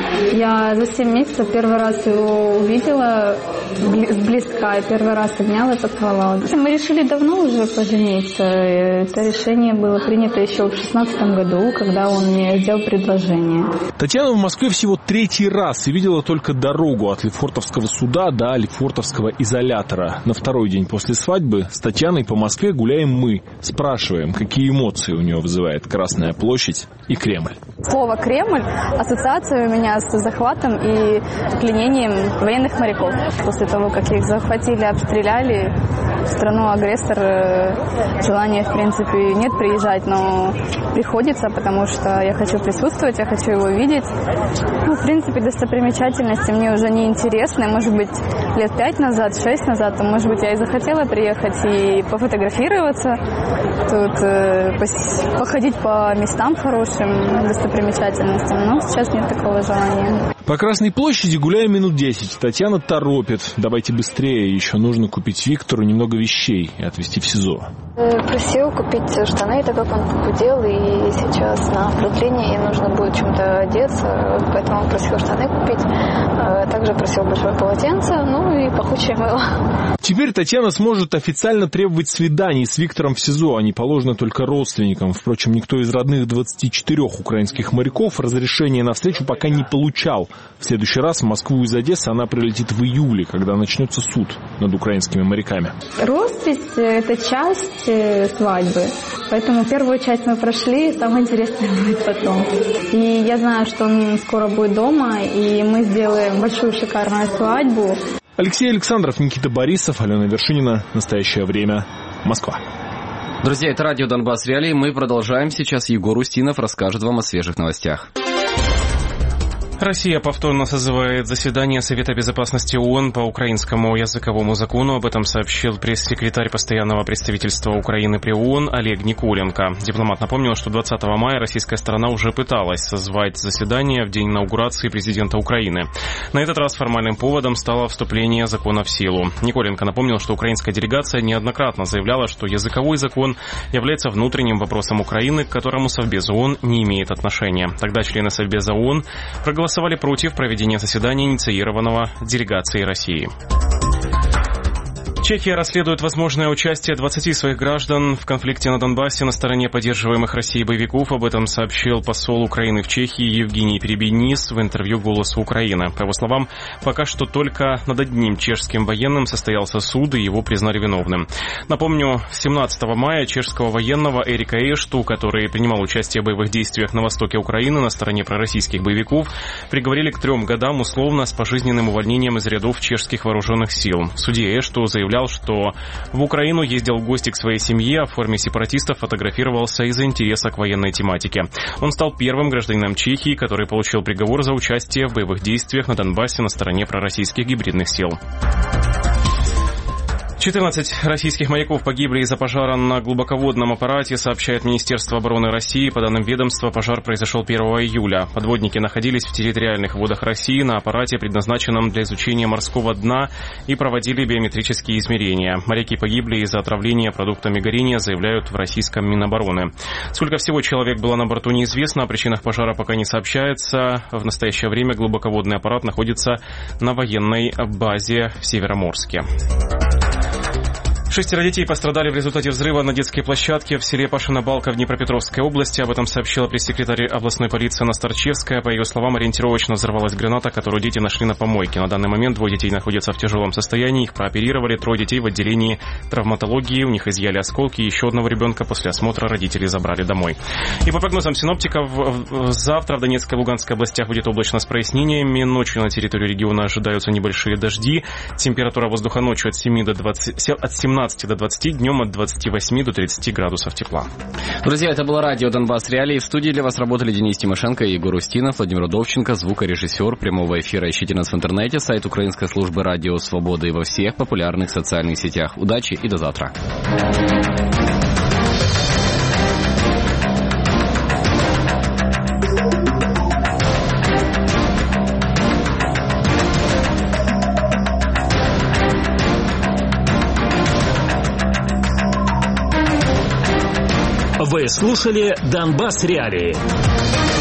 Я за семь месяцев первый раз его увидела близко, и первый раз обняла и поцеловала. Мы решили давно уже пожениться. Это решение было принято еще в шестнадцатом году, когда он мне сделал предложение. Татьяна в Москве всего третий раз и видела только дорогу от Лефортовского суда до Лефортовского изолятора. На второй день после свадьбы с Татьяной по Москве гуляем мы. Спрашиваем, какие эмоции у нее вызывает Красная площадь и Кремль. Слово «Кремль» – ассоциация у меня с захватом и пленением военных моряков. После того, как их захватили, обстреляли, в страну-агрессор желания, в принципе, нет приезжать, но приходится, потому что я хочу присутствовать, я хочу его видеть. Ну, в принципе, достопримечательности мне уже не интересны. Может быть, лет пять назад, шесть назад, то, может быть, я и захотела приехать и пофотографироваться, тут э, походить по местам хорошим, достопримечательностям, но сейчас нет такого желания. По Красной площади гуляем минут десять. Татьяна торопит. Давайте быстрее, еще нужно купить Виктору немного вещей и отвезти в СИЗО. Просил купить штаны, так как он похудел, и сейчас на продление нужно будет чем-то одеться, поэтому он просил штаны купить. Также просил большое полотенце, ну и пахучее мыло. Теперь Татьяна сможет официально требовать свиданий с Виктором в СИЗО, они положены только родственникам. Впрочем, никто из родных двадцати четырёх украинских моряков разрешения на встречу пока не получал. В следующий раз в Москву из Одессы она прилетит в июле, когда начнется суд над украинскими моряками. Роспись – это часть свадьбы, поэтому первую часть мы прошли, самое интересное будет потом. И я знаю, что он скоро будет дома, и мы сделаем большую шикарную свадьбу. Алексей Александров, Никита Борисов, Алена Вершинина. Настоящее время. Москва. Друзья, это радио «Донбасс Реалии». Мы продолжаем. Сейчас Егор Устинов расскажет вам о свежих новостях. Россия повторно созывает заседание Совета безопасности ООН по украинскому языковому закону. Об этом сообщил пресс-секретарь постоянного представительства Украины при ООН Олег Николенко. Дипломат напомнил, что двадцатого мая российская сторона уже пыталась созвать заседание в день инаугурации президента Украины. На этот раз формальным поводом стало вступление закона в силу. Николенко напомнил, что украинская делегация неоднократно заявляла, что языковой закон является внутренним вопросом Украины, к которому Совбез ООН не имеет отношения. Тогда члены Совбеза ООН проголосовали Голосовали против проведения заседания, инициированного делегацией России. Чехия расследует возможное участие двадцати своих граждан в конфликте на Донбассе на стороне поддерживаемых Россией боевиков. Об этом сообщил посол Украины в Чехии Евгений Перебенис в интервью «Голосу Украины». По его словам, пока что только над одним чешским военным состоялся суд, и его признали виновным. Напомню, семнадцатого мая чешского военного Эрика Эшту, который принимал участие в боевых действиях на востоке Украины на стороне пророссийских боевиков, приговорили к трем годам условно с пожизненным увольнением из рядов чешских вооруженных сил. Судья Эшту заявлял, что в Украину ездил в гости к своей семье, а в форме сепаратистов фотографировался из-за интереса к военной тематике. Он стал первым гражданином Чехии, который получил приговор за участие в боевых действиях на Донбассе на стороне пророссийских гибридных сил. четырнадцать российских моряков погибли из-за пожара на глубоководном аппарате, сообщает Министерство обороны России. По данным ведомства, пожар произошел первого июля. Подводники находились в территориальных водах России на аппарате, предназначенном для изучения морского дна, и проводили биометрические измерения. Моряки погибли из-за отравления продуктами горения, заявляют в российском Минобороны. Сколько всего человек было на борту, неизвестно. О причинах пожара пока не сообщается. В настоящее время глубоководный аппарат находится на военной базе в Североморске. Шестеро детей пострадали в результате взрыва на детской площадке в селе Пашина-Балка в Днепропетровской области. Об этом сообщила пресс-секретарь областной полиции Анна Старчевская. По ее словам, ориентировочно взорвалась граната, которую дети нашли на помойке. На данный момент двое детей находятся в тяжелом состоянии. Их прооперировали. Трое детей в отделении травматологии. У них изъяли осколки. Еще одного ребенка после осмотра родители забрали домой. И по прогнозам синоптиков, завтра в Донецкой и Луганской областях будет облачно с прояснениями. Ночью на территории региона ожидаются небольшие дожди. Температура воздуха ночью от семи до двадцати, от семнадцати до двадцати, днем от двадцати восьми до тридцати градусов тепла. Друзья, это было радио «Донбасс Реалии». В студии для вас работали Денис Тимошенко и Егор Устинов, Владимир Удовченко, звукорежиссер прямого эфира. Ищите нас в интернете, сайт украинской службы «Радио Свобода» и во всех популярных социальных сетях. Удачи и до завтра. Вы слушали «Донбасс Реалии».